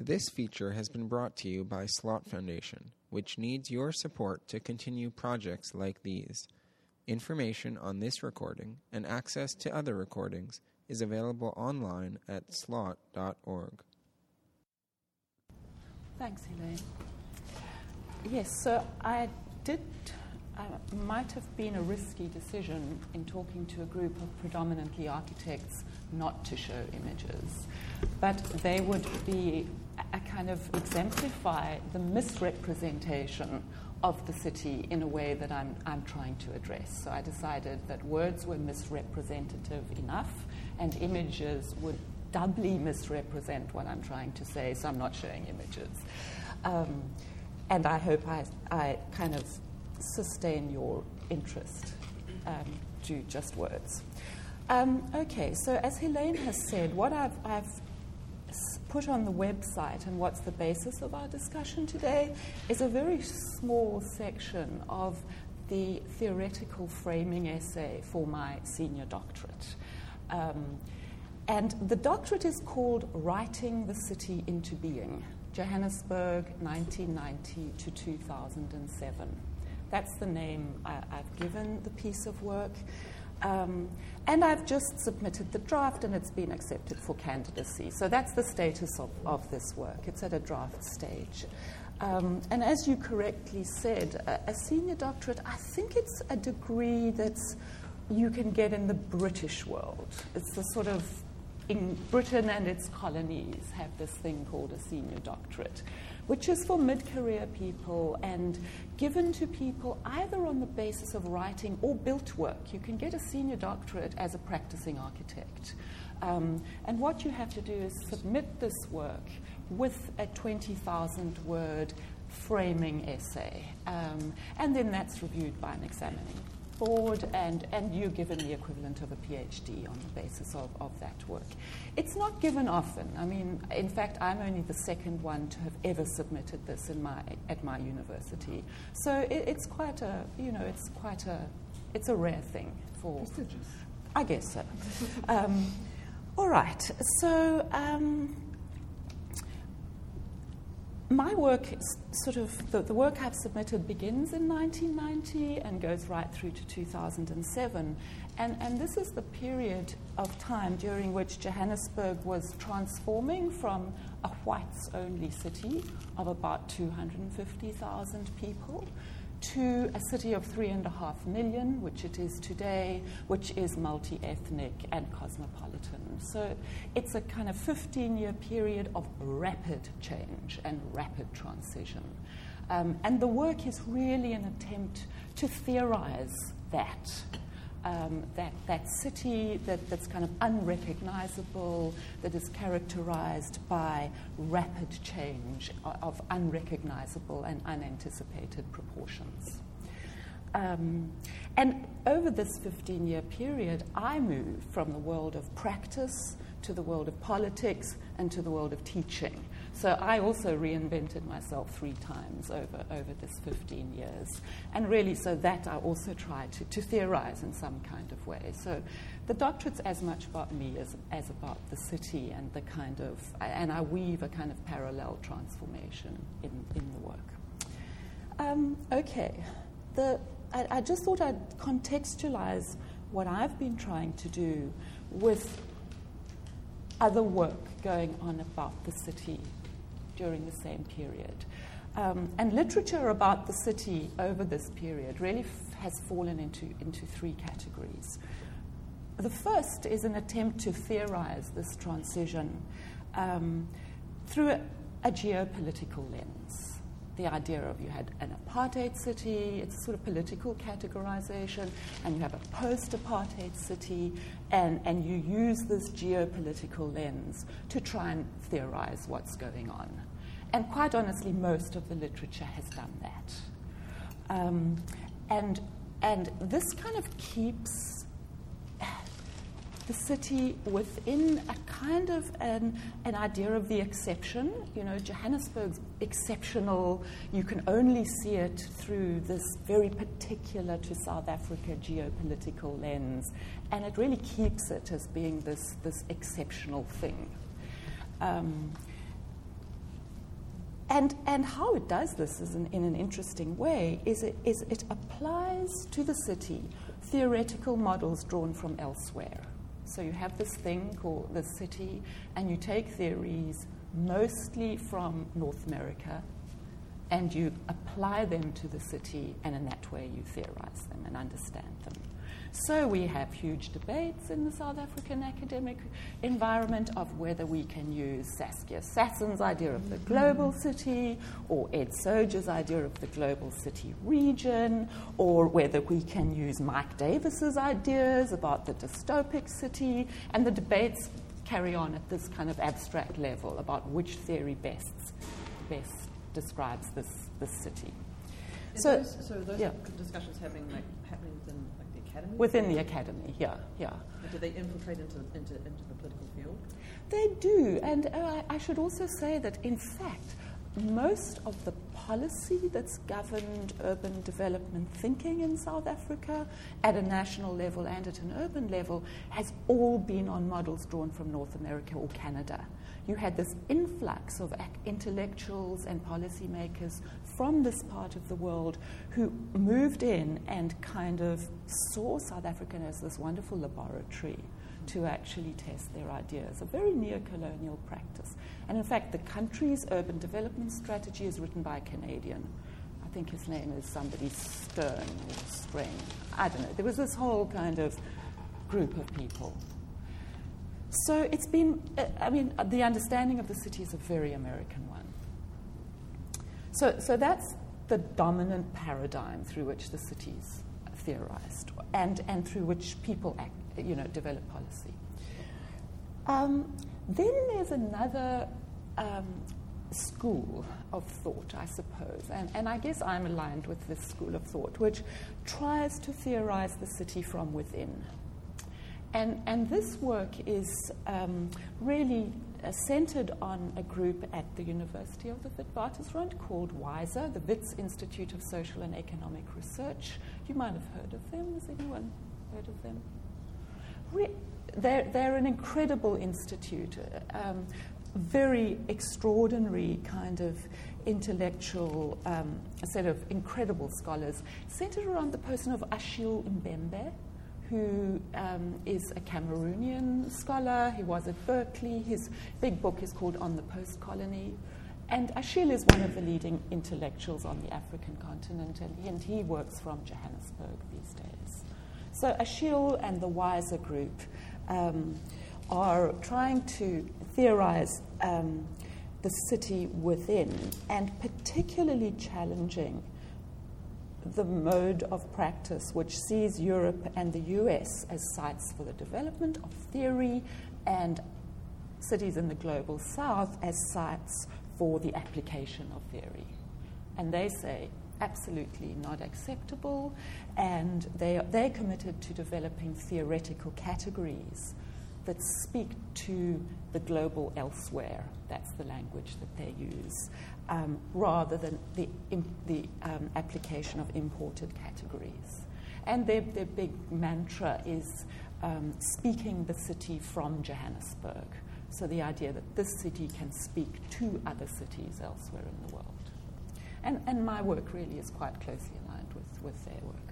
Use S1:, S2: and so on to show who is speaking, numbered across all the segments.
S1: This feature has been brought to you by Slot Foundation, which needs your support to continue projects like these. Information on this recording and access to other recordings is available online at slot.org.
S2: Thanks, Helene. Yes, so I might have been a risky decision in talking to a group of predominantly architects not to show images, but they would be a kind of exemplify the misrepresentation of the city in a way that I'm trying to address. So I decided that words were misrepresentative enough and images would doubly misrepresent what I'm trying to say, so I'm not showing images. And I hope I kind of sustain your interest to just words. Okay, so as Helene has said, what I've put on the website and what's the basis of our discussion today is a very small section of the theoretical framing essay for my senior doctorate. And the doctorate is called Writing the City into Being, Johannesburg, 1990 to 2007. That's the name I've given the piece of work. And I've just submitted the draft and it's been accepted for candidacy. So that's the status of this work. It's at a draft stage. And as you correctly said, a senior doctorate, I think it's a degree that you can get in the British world. It's the sort of, in Britain and its colonies have this thing called a senior doctorate, which is for mid-career people and given to people either on the basis of writing or built work. You can get a senior doctorate as a practicing architect. And what you have to do is submit this work with a 20,000-word framing essay. And then that's reviewed by an examining board, and you're given the equivalent of a PhD on the basis of that work. It's not given often. I mean, in fact, I'm only the second one to have ever submitted this at my university. So it's quite a, it's a rare thing for.
S3: Prestigious.
S2: I guess so. All right. So. My work, sort of, the work I've submitted begins in 1990 and goes right through to 2007. And this is the period of time during which Johannesburg was transforming from a whites-only city of about 250,000 people to a city of 3.5 million, which it is today, which is multi-ethnic and cosmopolitan. So it's a kind of 15-year period of rapid change and rapid transition. And the work is really an attempt to theorize that city that's kind of unrecognizable, that is characterized by rapid change of unrecognizable and unanticipated proportions. And over this 15-year period, I moved from the world of practice to the world of politics and to the world of teaching. So I also reinvented myself 3 times over this 15 years. And really, so that I also tried to theorize in some kind of way. So the doctorate's as much about me as about the city and the kind of, and I weave a kind of parallel transformation in the work. Okay. I just thought I'd contextualize what I've been trying to do with other work going on about the city during the same period. And literature about the city over this period really has fallen into 3 categories. The first is an attempt to theorize this transition through a geopolitical lens. The idea of you had an apartheid city, it's a sort of political categorization, and you have a post-apartheid city, and you use this geopolitical lens to try and theorize what's going on. And quite honestly, most of the literature has done that. And this kind of keeps the city within a kind of an idea of the exception. You know, Johannesburg's exceptional. You can only see it through this very particular to South Africa geopolitical lens. And it really keeps it as being this exceptional thing. And how it does this is in an interesting way is it applies to the city theoretical models drawn from elsewhere. So you have this thing called the city, and you take theories mostly from North America, and you apply them to the city, and in that way you theorize them and understand them. So we have huge debates in the South African academic environment of whether we can use Saskia Sassen's idea of the global city, or Ed Soja's idea of the global city region, or whether we can use Mike Davis's ideas about the dystopic city, and the debates carry on at this kind of abstract level about which theory best describes this city.
S3: So those discussions happening within the academy?
S2: Within the academy, yeah.
S3: Do they infiltrate into the political field?
S2: They do, and I should also say that, in fact, most of the policy that's governed urban development thinking in South Africa at a national level and at an urban level has all been on models drawn from North America or Canada. You had this influx of intellectuals and policymakers from this part of the world who moved in and kind of saw South Africa as this wonderful laboratory to actually test their ideas, a very neo-colonial practice. And in fact, the country's urban development strategy is written by a Canadian. I think his name is somebody Stern or Strang. I don't know. There was this whole kind of group of people. So it's been, the understanding of the city is a very American one. So that's the dominant paradigm through which the city's theorized and through which people develop policy. Then there's another school of thought, I suppose, and I guess I'm aligned with this school of thought, which tries to theorize the city from within. And this work is really centered on a group at the University of the Witwatersrand called WISER, the Wits Institute of Social and Economic Research. You might have heard of them. Has anyone heard of them? They're an incredible institute, very extraordinary kind of intellectual, a set of incredible scholars, centered around the person of Achille Mbembe, who is a Cameroonian scholar. He was at Berkeley. His big book is called On the Post-Colony. And Achille is one of the leading intellectuals on the African continent, and he works from Johannesburg these days. So Achille and the WISER group are trying to theorize the city within, and particularly challenging the mode of practice which sees Europe and the US as sites for the development of theory and cities in the global south as sites for the application of theory. And they say absolutely not acceptable, and they're committed to developing theoretical categories that speak to the global elsewhere. That's the language that they use, rather than the application of imported categories. And their big mantra is speaking the city from Johannesburg. So the idea that this city can speak to other cities elsewhere in the world. And my work really is quite closely aligned with their work.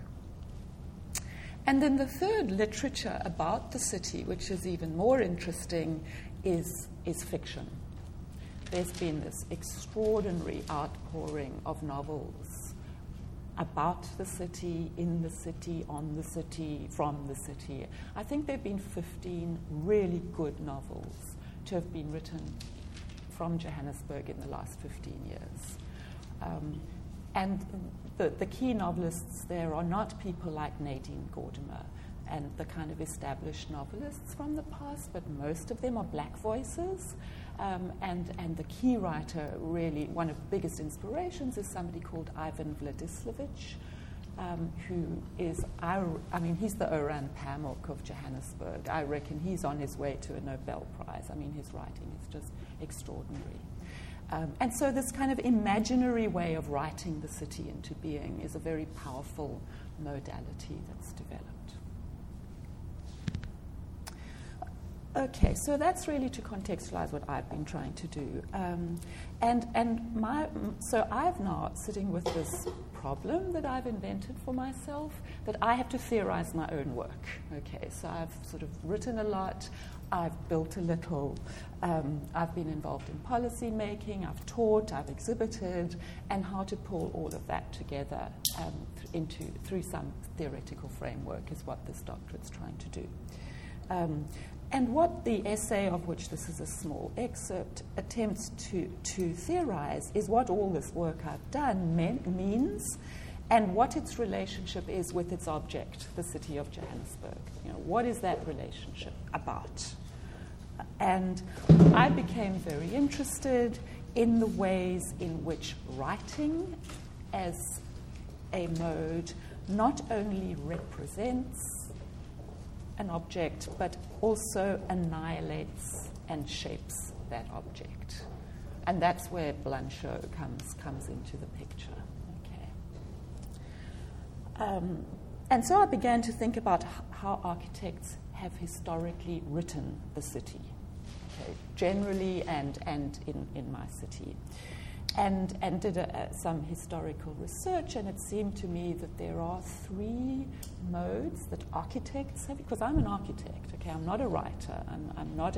S2: And then the third literature about the city, which is even more interesting, is fiction. There's been this extraordinary outpouring of novels about the city, in the city, on the city, from the city. I think there have been 15 really good novels to have been written from Johannesburg in the last 15 years. And the key novelists there are not people like Nadine Gordimer and the kind of established novelists from the past, but most of them are black voices. And the key writer, really, one of the biggest inspirations is somebody called Ivan Vladislavich, who is, he's the Orhan Pamuk of Johannesburg. I reckon he's on his way to a Nobel Prize. I mean, his writing is just extraordinary. And so this kind of imaginary way of writing the city into being is a very powerful modality that's developed. Okay, so that's really to contextualize what I've been trying to do. So I've now sitting with this problem that I've invented for myself, that I have to theorize my own work. Okay, so I've sort of written a lot, I've built a little, I've been involved in policy making, I've taught, I've exhibited, and how to pull all of that together through some theoretical framework is what this doctorate's trying to do. And what the essay, of which this is a small excerpt, attempts to theorize is what all this work I've done means and what its relationship is with its object, the city of Johannesburg. You know, what is that relationship about? And I became very interested in the ways in which writing as a mode not only represents an object, but also annihilates and shapes that object. And that's where Blanchot comes into the picture. Okay. And so I began to think about how architects have historically written the city, okay, generally and in my city. And did some historical research, and it seemed to me that there are three modes that architects have, because I'm an architect, okay, I'm not a writer, I'm not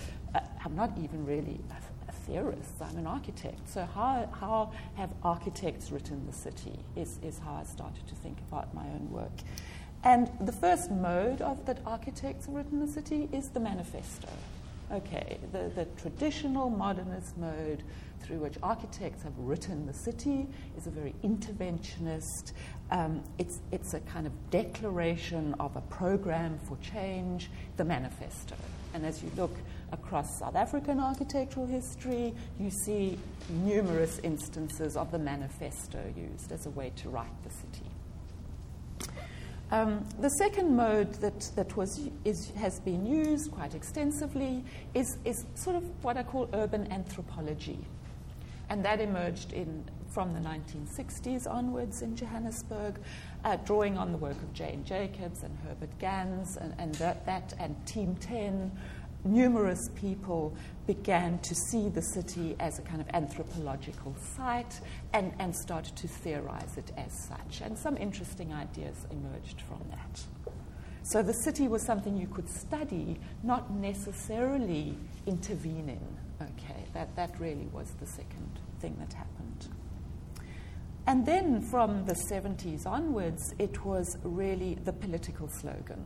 S2: even really a theorist, I'm an architect. So how have architects written the city is how I started to think about my own work. And the first mode that architects have written the city is the manifesto. Okay, the traditional modernist mode through which architects have written the city is a very interventionist. It's a kind of declaration of a program for change, the manifesto. And as you look across South African architectural history, you see numerous instances of the manifesto used as a way to write the city. The second mode that has been used quite extensively is sort of what I call urban anthropology. And that emerged from the 1960s onwards in Johannesburg, drawing on the work of Jane Jacobs and Herbert Gans and that and Team 10. Numerous people began to see the city as a kind of anthropological site and started to theorize it as such. And some interesting ideas emerged from that. So the city was something you could study, not necessarily intervene in. Okay, that really was the second thing that happened. And then from the 70s onwards, it was really the political slogan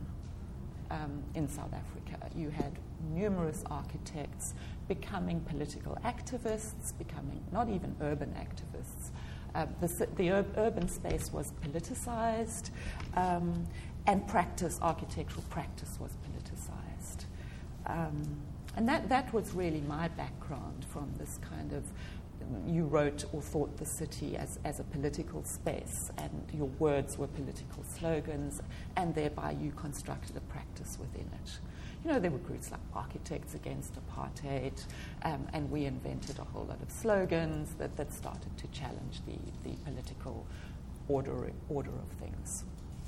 S2: in South Africa. You had numerous architects becoming political activists, becoming not even urban activists. The urban space was politicized, and architectural practice was politicized. And that was really my background from this kind of, you wrote or thought the city as a political space, and your words were political slogans, and thereby you constructed a practice within it. You know, there were groups like Architects Against Apartheid, and we invented a whole lot of slogans that started to challenge the political order of things.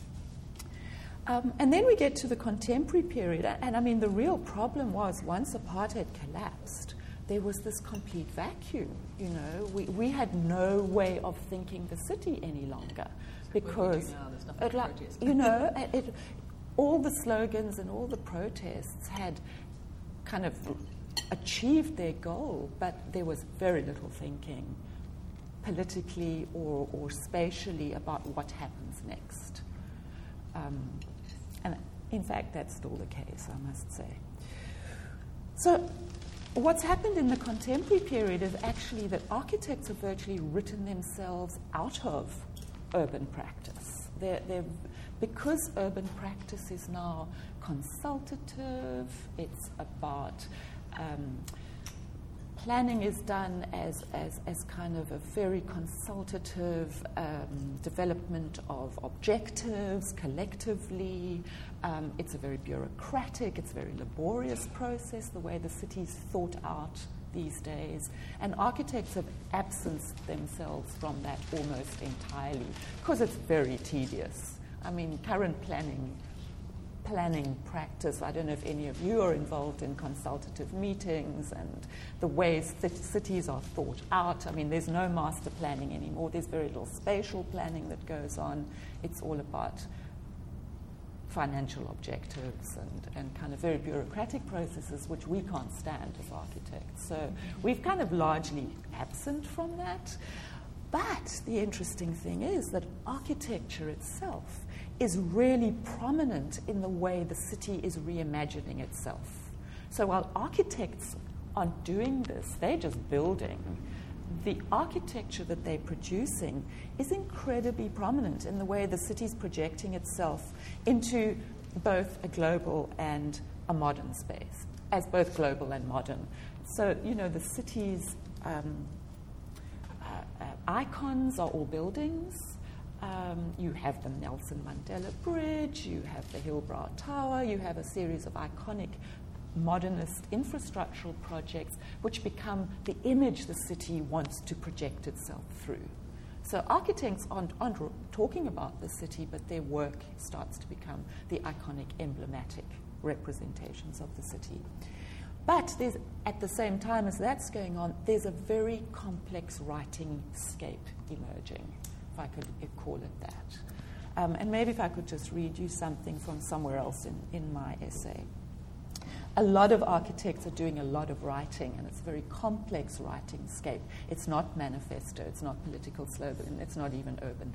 S2: And then we get to the contemporary period, and I mean, the real problem was once apartheid collapsed, there was this complete vacuum. You know, we had no way of thinking the city any longer because, you know, all the slogans and all the protests had kind of achieved their goal, but there was very little thinking politically or spatially about what happens next. And in fact, that's still the case, I must say. So what's happened in the contemporary period is actually that architects have virtually written themselves out of urban practice. Because urban practice is now consultative, it's about planning is done as kind of a very consultative development of objectives collectively. It's a very bureaucratic, it's a very laborious process, the way the city's thought out these days. And architects have absenced themselves from that almost entirely because it's very tedious. I mean, current planning planning practice. I don't know if any of you are involved in consultative meetings and the ways cities are thought out. I mean, there's no master planning anymore. There's very little spatial planning that goes on. It's all about financial objectives and kind of very bureaucratic processes, which we can't stand as architects. So we've kind of largely absent from that. But the interesting thing is that architecture itself is really prominent in the way the city is reimagining itself. So while architects aren't doing this, they're just building, the architecture that they're producing is incredibly prominent in the way the city's projecting itself into both a global and a modern space, as both global and modern. So, you know, the city's icons are all buildings. You have the Nelson Mandela Bridge, you have the Hillbrow Tower, you have a series of iconic modernist infrastructural projects which become the image the city wants to project itself through. So architects aren't talking about the city, but their work starts to become the iconic, emblematic representations of the city. But there's, at the same time as that's going on, there's a very complex writing scape emerging, if I could call it that. And maybe if I could just read you something from somewhere else in my essay. A lot of architects are doing a lot of writing, and it's a very complex writing scape. It's not manifesto, it's not political slogan, it's not even urban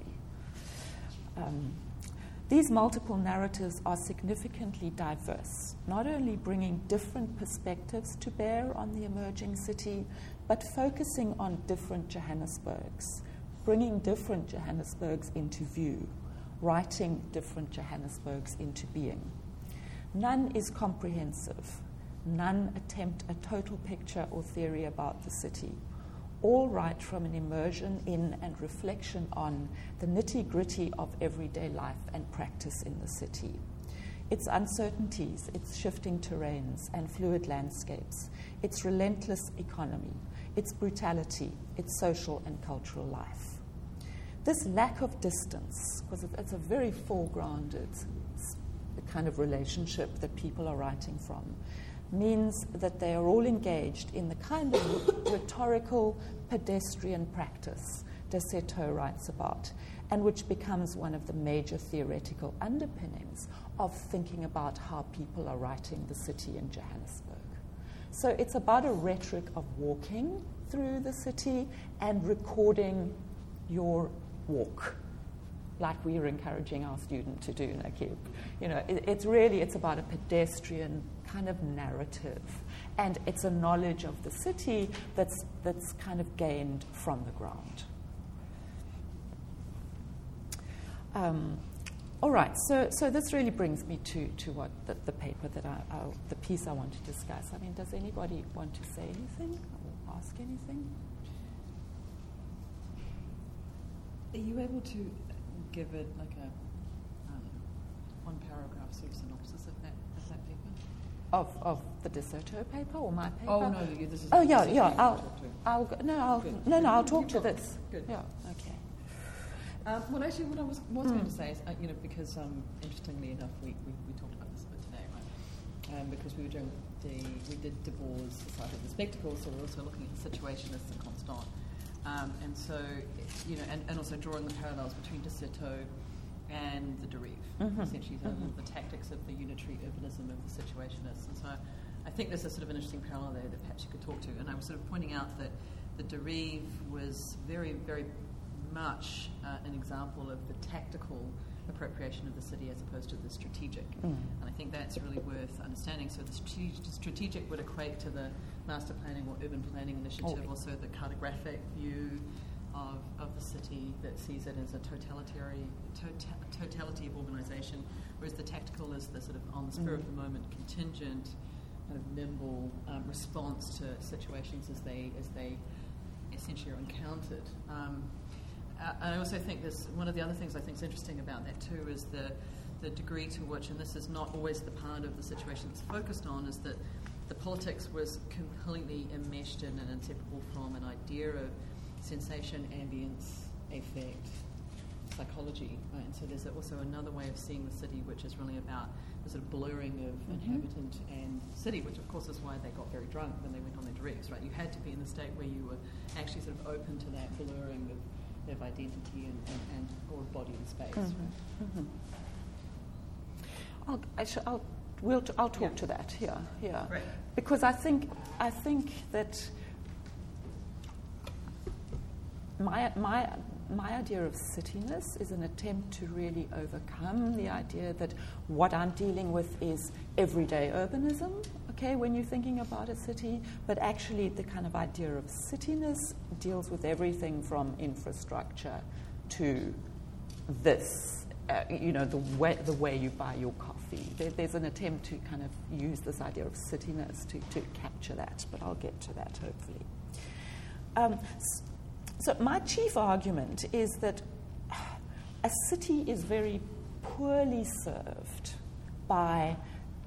S2: theory. These multiple narratives are significantly diverse, not only bringing different perspectives to bear on the emerging city, but focusing on different Johannesburgs, bringing different Johannesburgs into view, writing different Johannesburgs into being. None is comprehensive. None attempt a total picture or theory about the city. All write from an immersion in and reflection on the nitty-gritty of everyday life and practice in the city. Its uncertainties, its shifting terrains and fluid landscapes, its relentless economy, its brutality, its social and cultural life. This lack of distance, because it's a very foregrounded kind of relationship that people are writing from, means that they are all engaged in the kind of rhetorical pedestrian practice de Certeau writes about, and which becomes one of the major theoretical underpinnings of thinking about how people are writing the city in Johannesburg. So it's about a rhetoric of walking through the city and recording your walk, like we are encouraging our student to do, Nakib. You know, it's about a pedestrian kind of narrative, and it's a knowledge of the city that's kind of gained from the ground. All right, so this really brings me to what the paper that the piece I want to discuss. I mean, does anybody want to say anything or ask anything?
S3: Are you able to give it like a one paragraph sort of synopsis of that paper?
S2: Of the de Certeau paper or my paper?
S3: Oh no, this is.
S2: Oh yeah. I'll talk to this.
S3: Good.
S2: Yeah. Okay.
S3: Well, actually, what I was going to say is, because interestingly enough, we talked about this a bit today, right? Because we did Du Bois' Society of the Spectacle, so we're also looking at the Situationists and Constant. And so, and also drawing the parallels between de Certeau and the Derive, essentially the tactics of the unitary urbanism of the Situationists. And so I think there's a sort of an interesting parallel there that perhaps you could talk to. And I was sort of pointing out that the Derive was very, very much an example of the tactical appropriation of the city as opposed to the strategic. And I think that's really worth understanding. So the strategic would equate to the master planning or urban planning initiative, also the cartographic view of the city that sees it as a totality of organisation, whereas the tactical is the sort of on the spur of the moment, contingent, kind of nimble response to situations as they essentially are encountered. I also think one of the other things I think is interesting about that too is the degree to which, and this is not always the part of the situation that's focused on, is that the politics was completely enmeshed in and inseparable from an idea of sensation, ambience, affect, psychology, right? And so there's also another way of seeing the city, which is really about the sort of blurring of inhabitant and city, which of course is why they got very drunk when they went on their directs, right? You had to be in the state where you were actually sort of open to that blurring of identity and or body and space. Right?
S2: I'll talk to that here.
S3: Right.
S2: Because I think that my idea of cityness is an attempt to really overcome the idea that what I'm dealing with is everyday urbanism, okay, when you're thinking about a city, but actually the kind of idea of cityness deals with everything from infrastructure to this, the way you buy your coffee. There's an attempt to kind of use this idea of cityness to capture that, but I'll get to that hopefully. So my chief argument is that a city is very poorly served by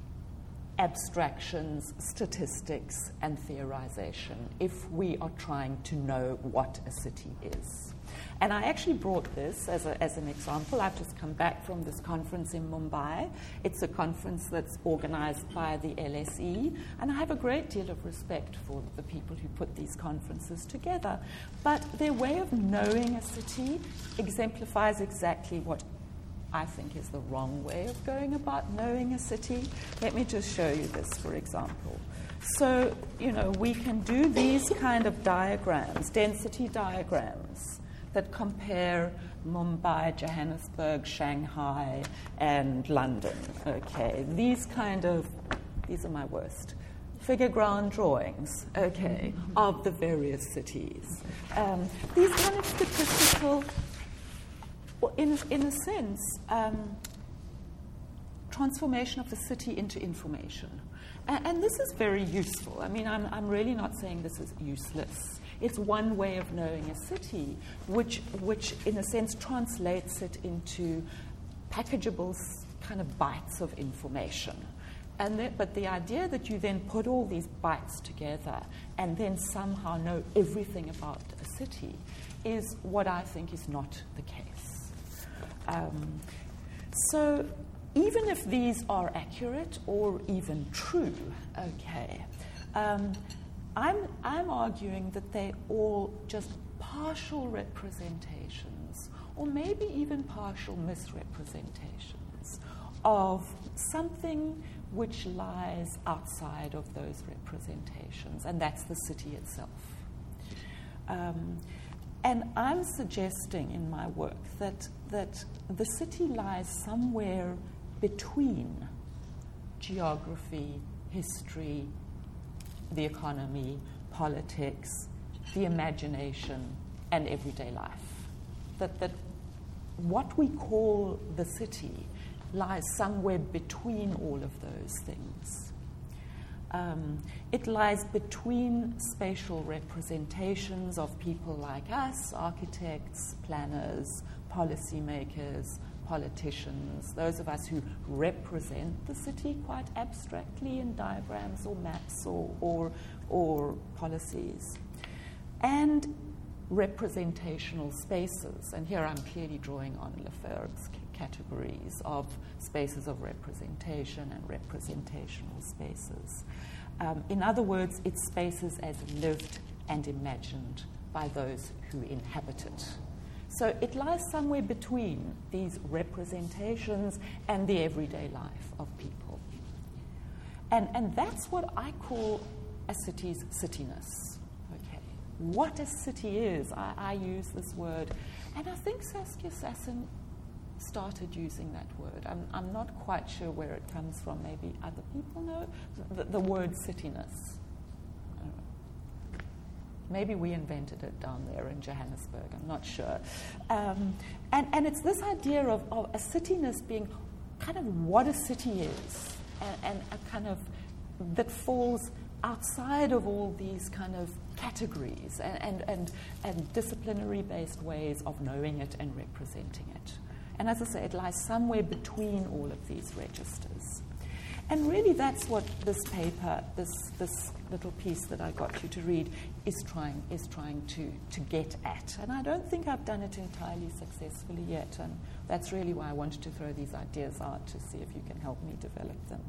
S2: abstractions, statistics, and theorization if we are trying to know what a city is. And I actually brought this as an example. I've just come back from this conference in Mumbai. It's a conference that's organized by the LSE, and I have a great deal of respect for the people who put these conferences together. But their way of knowing a city exemplifies exactly what I think is the wrong way of going about knowing a city. Let me just show you this, for example. So, we can do these kind of diagrams, density diagrams, that compare Mumbai, Johannesburg, Shanghai, and London. Okay, these are my worst. Figure ground drawings, okay, of the various cities. These kind of statistical, in a sense, transformation of the city into information. And this is very useful. I mean, I'm really not saying this is useless. It's one way of knowing a city, which in a sense translates it into packageable kind of bytes of information. But the idea that you then put all these bytes together and then somehow know everything about a city is what I think is not the case. So even if these are accurate or even true, okay, I'm arguing that they're all just partial representations, or maybe even partial misrepresentations of something which lies outside of those representations, and that's the city itself. And I'm suggesting in my work that the city lies somewhere between geography, history, the economy, politics, the imagination, and everyday life. That what we call the city lies somewhere between all of those things. It lies between spatial representations of people like us, architects, planners, policymakers, politicians, those of us who represent the city quite abstractly in diagrams or maps or policies, and representational spaces. And here I'm clearly drawing on Lefebvre's categories of spaces of representation and representational spaces. In other words, it's spaces as lived and imagined by those who inhabit it. So it lies somewhere between these representations and the everyday life of people. And that's what I call a city's cityness. Okay, what a city is, I use this word, and I think Saskia Sassen started using that word. I'm not quite sure where it comes from. Maybe other people know the word cityness. Maybe we invented it down there in Johannesburg, I'm not sure. And it's this idea of a cityness being kind of what a city is, and a kind of that falls outside of all these kind of categories and disciplinary-based ways of knowing it and representing it. And as I say, it lies somewhere between all of these registers. And really that's what this paper, this little piece that I got you to read, is trying to get at. And I don't think I've done it entirely successfully yet, and that's really why I wanted to throw these ideas out to see if you can help me develop them.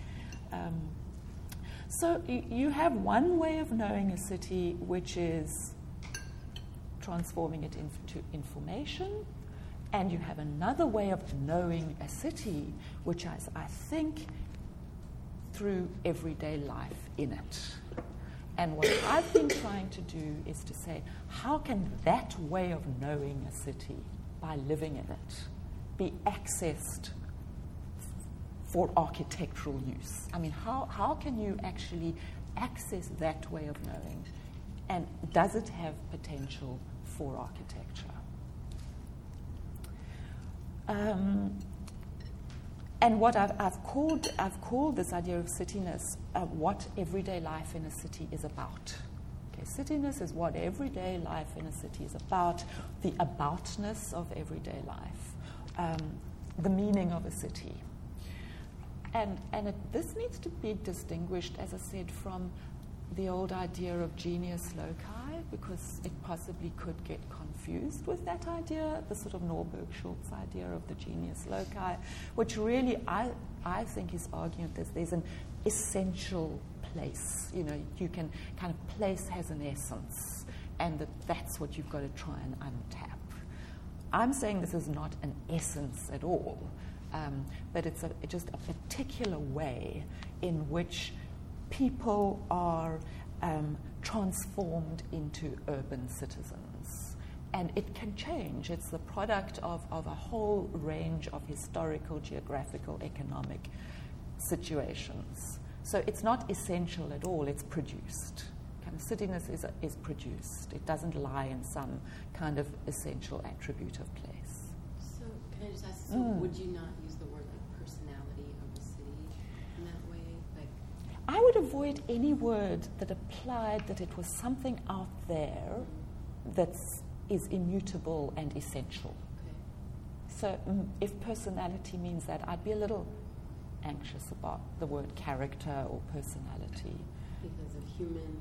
S2: So you have one way of knowing a city, which is transforming it into information, and you have another way of knowing a city, which is, I think, through everyday life in it. And what I've been trying to do is to say, how can that way of knowing a city, by living in it, be accessed for architectural use? I mean, how can you actually access that way of knowing? And does it have potential for architecture? And what I've called this idea of cityness what everyday life in a city is about. Okay, cityness is what everyday life in a city is about, the aboutness of everyday life, the meaning of a city. And this needs to be distinguished, as I said, from the old idea of genius loci, because it possibly could get confused with that idea, the sort of Norberg Schultz idea of the genius loci, which really I think is arguing that there's an essential place. You know, you can kind of place has an essence, and that's what you've got to try and untap. I'm saying this is not an essence at all, but it's just a particular way in which people are transformed into urban citizens. And it can change. It's the product of a whole range of historical, geographical, economic situations. So it's not essential at all, it's produced. Kind of cityness is produced. It doesn't lie in some kind of essential attribute of place.
S4: So can I just ask, would you not use the word like personality of the city in that way? Like,
S2: I would avoid any word that implied that it was something out there that is immutable and essential.
S4: okay.
S2: So if personality means that, I'd be a little anxious about the word character or personality.
S4: Because of human.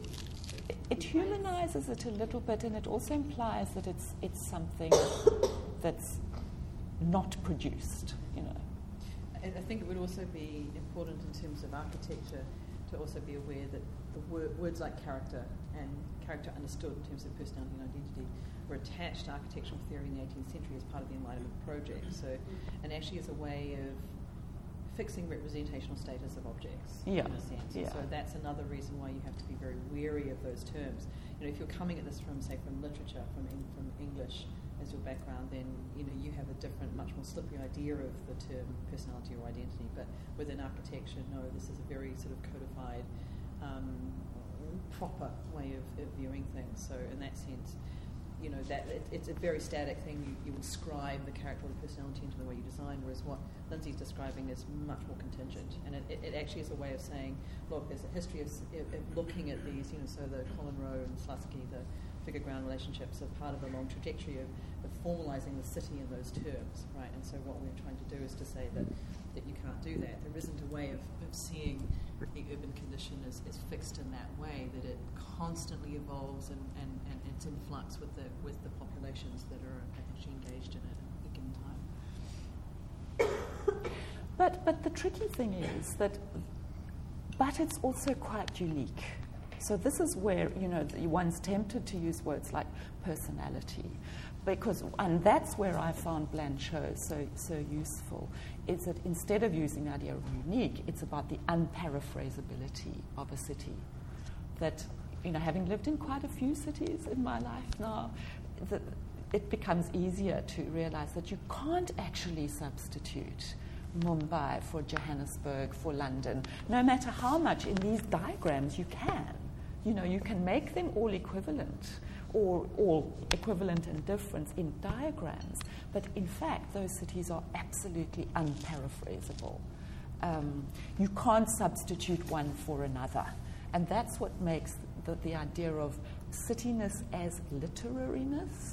S2: It humanizes it a little bit, and it also implies that it's something that's not produced, you know.
S3: I think it would also be important in terms of architecture to also be aware that the words like character and character understood in terms of personality and identity were attached to architectural theory in the 18th century as part of the Enlightenment project. So, and actually as a way of fixing representational status of objects, in a sense.
S2: Yeah.
S3: So that's another reason why you have to be very wary of those terms. You know, if you're coming at this from, say, from literature, from English as your background, then you know you have a different, much more slippery idea of the term personality or identity. But within architecture, no, this is a very sort of codified, proper way of viewing things. So in that sense, you know, that it's a very static thing. You inscribe the character or the personality into the way you design, whereas what Lindsay's describing is much more contingent. And it actually is a way of saying, look, there's a history of looking at these, you know, so the Colin Rowe and Slutsky, the figure-ground relationships are part of a long trajectory of formalizing the city in those terms, right? And so what we're trying to do is to say that you can't do that. There isn't a way of seeing the urban condition as fixed in that way, that it constantly evolves and it's in flux with the populations that are actually engaged in it at a given time.
S2: But the tricky thing is that, but it's also quite unique. So this is where, you know, one's tempted to use words like personality, and that's where I found Blanchot so useful, is that instead of using the idea of unique, it's about the unparaphrasability of a city. That, you know, having lived in quite a few cities in my life now, it becomes easier to realize that you can't actually substitute Mumbai for Johannesburg, for London, no matter how much in these diagrams you can. You know, you can make them all equivalent or all equivalent in difference in diagrams, but in fact those cities are absolutely unparaphrasable. You can't substitute one for another, and that's what makes the idea of cityness as literariness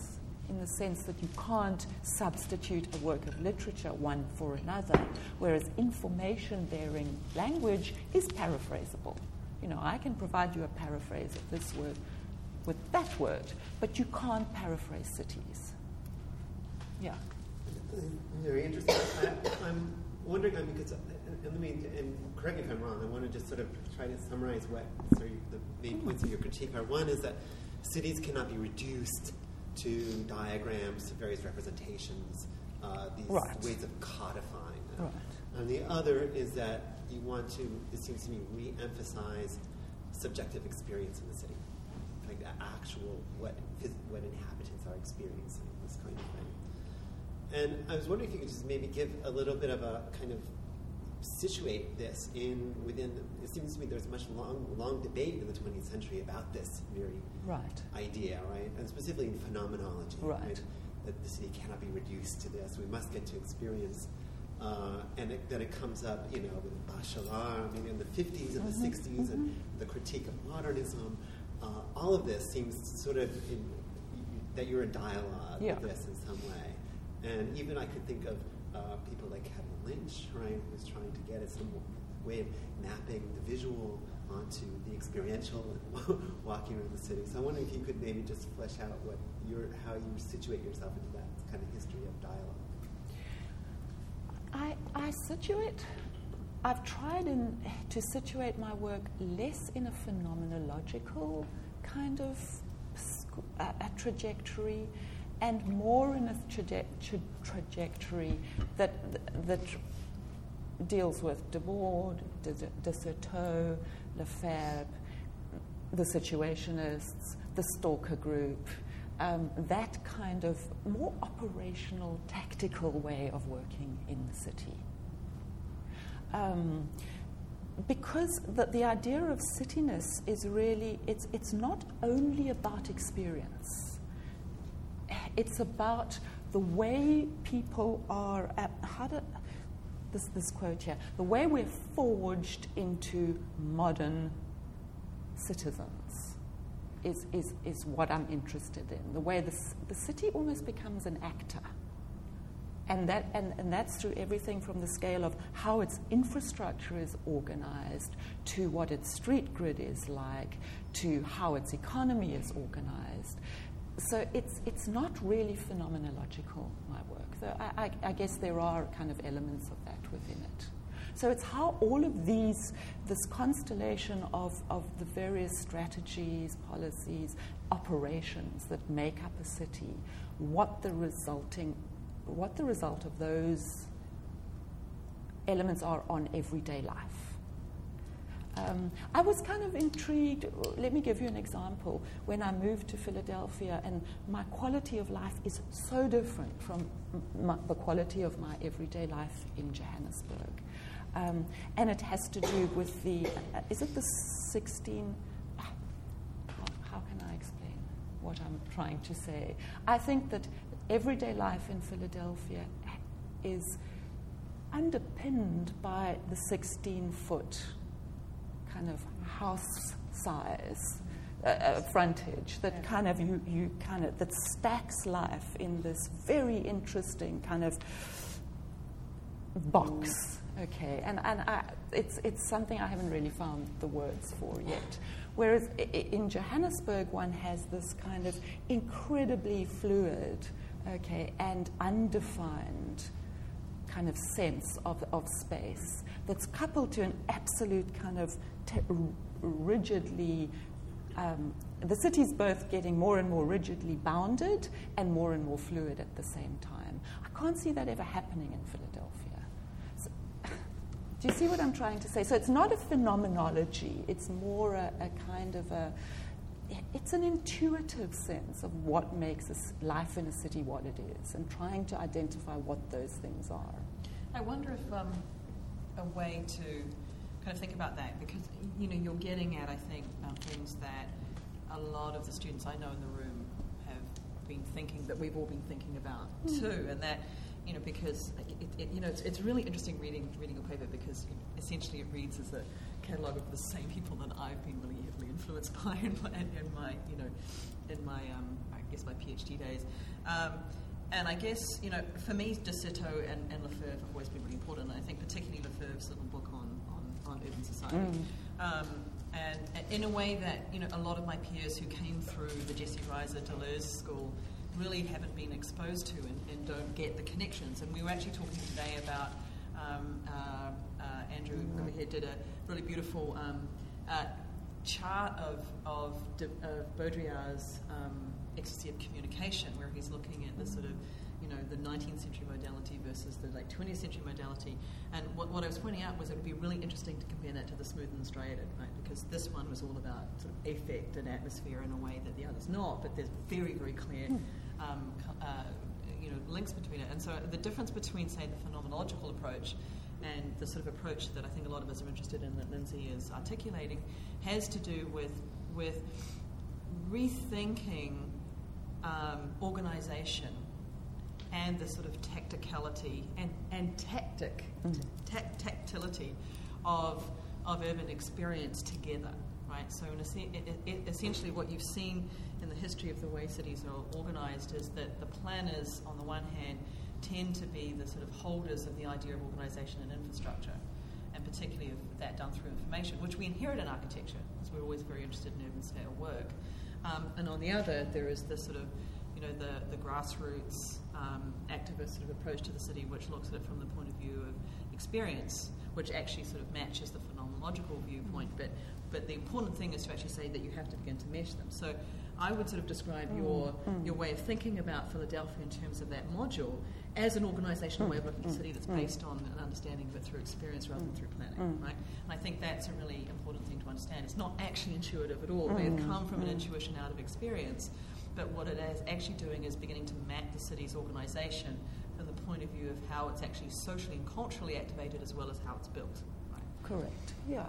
S2: in the sense that you can't substitute a work of literature one for another, whereas information-bearing language is paraphrasable. You know, I can provide you a paraphrase of this word with that word, but you can't paraphrase cities. Yeah.
S5: Very interesting. I'm wondering, because, and correct me if I'm wrong, I want to just sort of try to summarize what the main points of your critique are. One is that cities cannot be reduced to diagrams, to various representations, these ways of codifying them. Right. And the other is that you want to, it seems to me, re-emphasize subjective experience in the city, like the actual what inhabitants are experiencing, this kind of thing. And I was wondering if you could just maybe give a little bit of a kind of situate this within. It seems to me there's much long debate in the 20th century about this very idea, right? And specifically in phenomenology, right? That the city cannot be reduced to this. We must get to experience. And then it comes up, you know, with Bachelard, maybe in the 50s and the 60s, and the critique of modernism. All of this seems sort of that you're in dialogue with this in some way. And even I could think of people like Kevin Lynch, right, who's trying to get at some way of mapping the visual onto the experiential and walking around the city. So I wonder if you could maybe just flesh out how you situate yourself into that kind of history of dialogue.
S2: I've tried to situate my work less in a phenomenological kind of a trajectory, and more in a trajectory that deals with Debord, de Certeau, Lefebvre, the Situationists, the Stalker Group, that kind of more operational, tactical way of working in the city. Because the idea of cityness is really, it's not only about experience. It's about the way people are, this quote here, the way we're forged into modern citizens is what I'm interested in. The way the city almost becomes an actor. And that's through everything from the scale of how its infrastructure is organized, to what its street grid is like, to how its economy is organized. So it's not really phenomenological, my work, though I guess there are kind of elements of that within it. So it's how all of this constellation of the various strategies, policies, operations that make up a city, what the result of those elements are on everyday life. I was kind of intrigued. Let me give you an example. When I moved to Philadelphia, and my quality of life is so different from the quality of my everyday life in Johannesburg. And it has to do with is it the 16? How can I explain what I'm trying to say? I think that everyday life in Philadelphia is underpinned by the 16-foot kind of house size frontage that kind of that stacks life in this very interesting kind of box. Okay, and it's something I haven't really found the words for yet. Whereas in Johannesburg, one has this kind of incredibly fluid, okay, and undefined kind of sense of space that's coupled to an absolute kind of rigidly, the city's both getting more and more rigidly bounded and more fluid at the same time. I can't see that ever happening in Philadelphia. So, do you see what I'm trying to say? So it's not a phenomenology, it's more a kind of it's an intuitive sense of what makes life in a city what it is, and trying to identify what those things are.
S3: I wonder if a way to kind of think about that, because you're getting at, I think, things that a lot of the students I know in the room have been thinking, that we've all been thinking about too, and that because it's really interesting reading your paper, because essentially it reads as a catalogue of the same people that I've been really heavily influenced by in my in my my PhD days. And I guess, for me, De Sitter and Lefebvre have always been really important. I think particularly Lefebvre's little book on urban society. And in a way that, a lot of my peers who came through the Jessie Reiser Deleuze school really haven't been exposed to and don't get the connections. And we were actually talking today about Andrew over here did a really beautiful chart of Baudrillard's ecstasy of communication, where he's looking at the sort of, the 19th century modality versus the late 20th century modality. And what I was pointing out was it would be really interesting to compare that to the smooth and striated, right? Because this one was all about sort of affect and atmosphere in a way that the other's not, but there's very, very clear links between it. And so the difference between, say, the phenomenological approach and the sort of approach that I think a lot of us are interested in, that Lindsay is articulating, has to do with rethinking organisation and the sort of tacticality and tactility of urban experience together, right? So essentially what you've seen in the history of the way cities are organised is that the planners, on the one hand, tend to be the sort of holders of the idea of organisation and infrastructure, and particularly of that done through information, which we inherit in architecture, because we're always very interested in urban scale work. And on the other, there is this sort of, the grassroots activist sort of approach to the city, which looks at it from the point of view of experience, which actually sort of matches the phenomenological viewpoint. But the important thing is to actually say that you have to begin to mesh them. So I would sort of describe your way of thinking about Philadelphia in terms of that module as an organisational way of looking at the city that's based on an understanding of it through experience rather than through planning, right? And I think that's a really important thing to understand. It's not actually intuitive at all. It may come from an intuition out of experience, but what it is actually doing is beginning to map the city's organisation from the point of view of how it's actually socially and culturally activated as well as how it's built. Right?
S2: Correct. Yeah.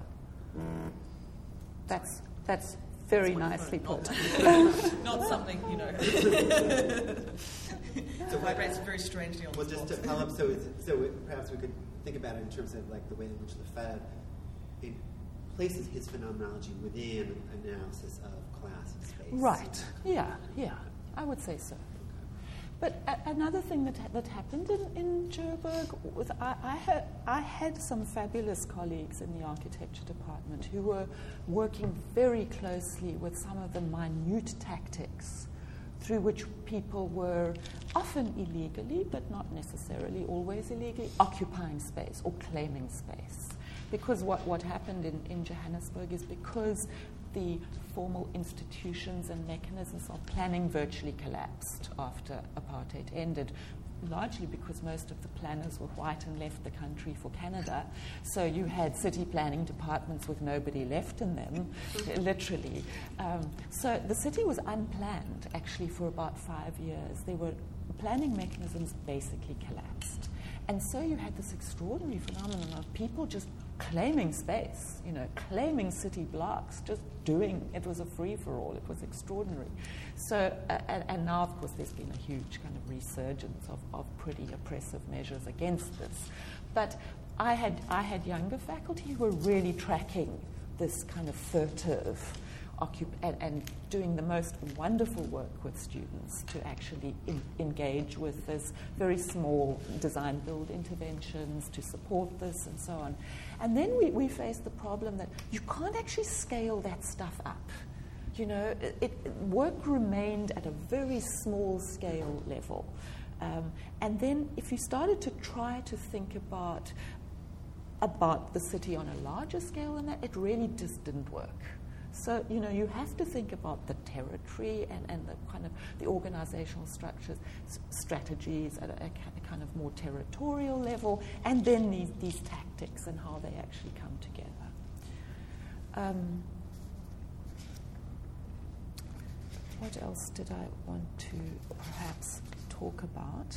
S2: That's very nicely put.
S3: Not something, so vibrates very strangely on the
S5: just to follow up, so perhaps we could think about it in terms of like the way in which Lefebvre places his phenomenology within an analysis of class and space.
S2: Right. Yeah. I would say so. But another thing that happened in Joburg was I had some fabulous colleagues in the architecture department who were working very closely with some of the minute tactics through which people were often illegally, but not necessarily always illegally, occupying space or claiming space. Because what happened in Johannesburg is because the formal institutions and mechanisms of planning virtually collapsed after apartheid ended, largely because most of the planners were white and left the country for Canada. So you had city planning departments with nobody left in them, literally. So the city was unplanned, actually, for about 5 years. Planning mechanisms basically collapsed. And so you had this extraordinary phenomenon of people just claiming space, claiming city blocks, just doing, it was a free-for-all, it was extraordinary. So, and now, of course, there's been a huge kind of resurgence of pretty oppressive measures against this. But I had younger faculty who were really tracking this kind of furtive and doing the most wonderful work with students to actually engage with this very small design build interventions to support this and so on. And then we faced the problem that you can't actually scale that stuff up. Work remained at a very small scale level. And then if you started to try to think about the city on a larger scale than that, it really just didn't work. So, you have to think about the territory and the kind of the organizational strategies at a kind of more territorial level, and then these tactics and how they actually come together. What else did I want to perhaps talk about?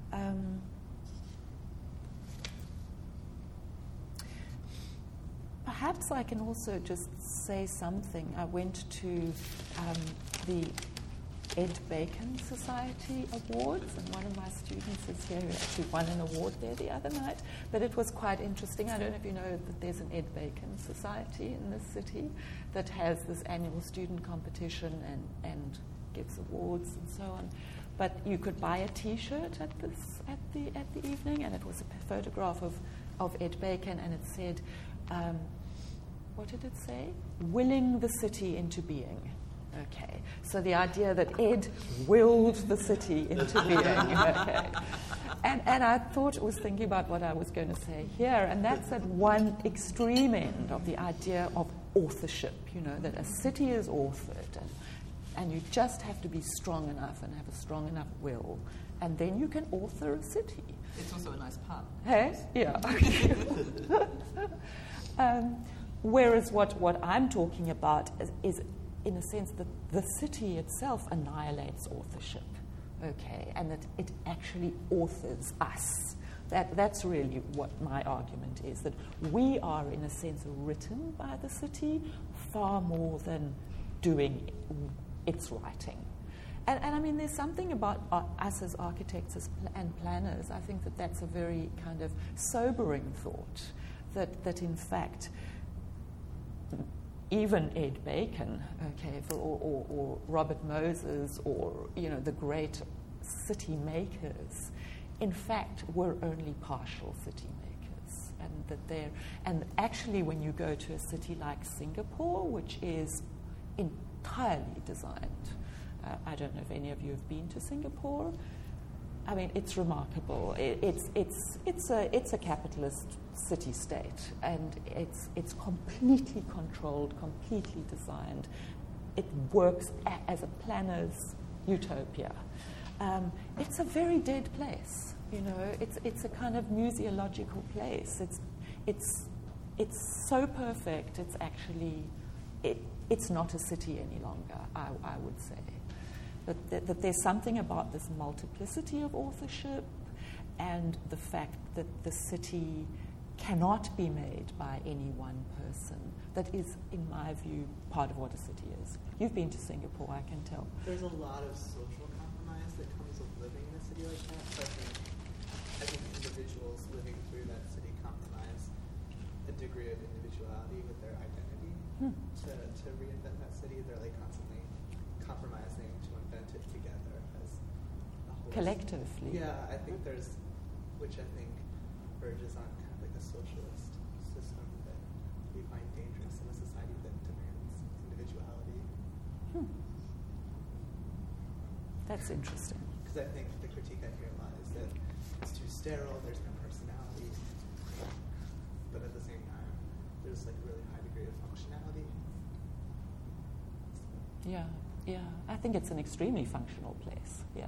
S2: Perhaps I can also just say something. I went to the Ed Bacon Society Awards, and one of my students is here who actually won an award there the other night. But it was quite interesting. I don't know if you know that there's an Ed Bacon Society in this city that has this annual student competition and gives awards and so on. But you could buy a T-shirt at the evening, and it was a photograph of Ed Bacon, and it said, what did it say? Willing the city into being. Okay, so the idea that Ed willed the city into being. Okay. And I thought it was thinking about what I was going to say here, and that's at one extreme end of the idea of authorship, that a city is authored, and you just have to be strong enough and have a strong enough will, and then you can author a city.
S3: It's also a nice pun.
S2: Hey? Yeah. Whereas what I'm talking about is, in a sense, that the city itself annihilates authorship, okay, and that it actually authors us. That's really what my argument is, that we are, in a sense, written by the city far more than doing its writing. And I mean, there's something about us as architects and planners. I think that's a very kind of sobering thought, that in fact, even Ed Bacon, okay, or Robert Moses, or the great city makers, in fact, were only partial city makers, and actually, when you go to a city like Singapore, which is entirely designed, I don't know if any of you have been to Singapore. I mean, it's remarkable. It's a capitalist city-state, and it's completely controlled, completely designed. It works as a planner's utopia. It's a very dead place. It's a kind of museological place. It's so perfect. It's actually it's not a city any longer. I would say. That there's something about this multiplicity of authorship and the fact that the city cannot be made by any one person. That is, in my view, part of what a city is. You've been to Singapore, I can tell.
S6: There's a lot of social compromise that comes with living in a city like that. So I think individuals living through that city compromise a degree of individuality with their identity to reinvent that city. They're like constantly compromising to invent it together as a whole.
S2: Collectively.
S6: Yeah, I think which I think verges on kind of like a socialist system that we find dangerous in a society that demands individuality.
S2: That's interesting.
S6: Because I think the critique I hear a lot is that it's too sterile, there's no personality, but at the same time, there's like a really high degree of functionality.
S2: Yeah. I think it's an extremely functional place. Yeah.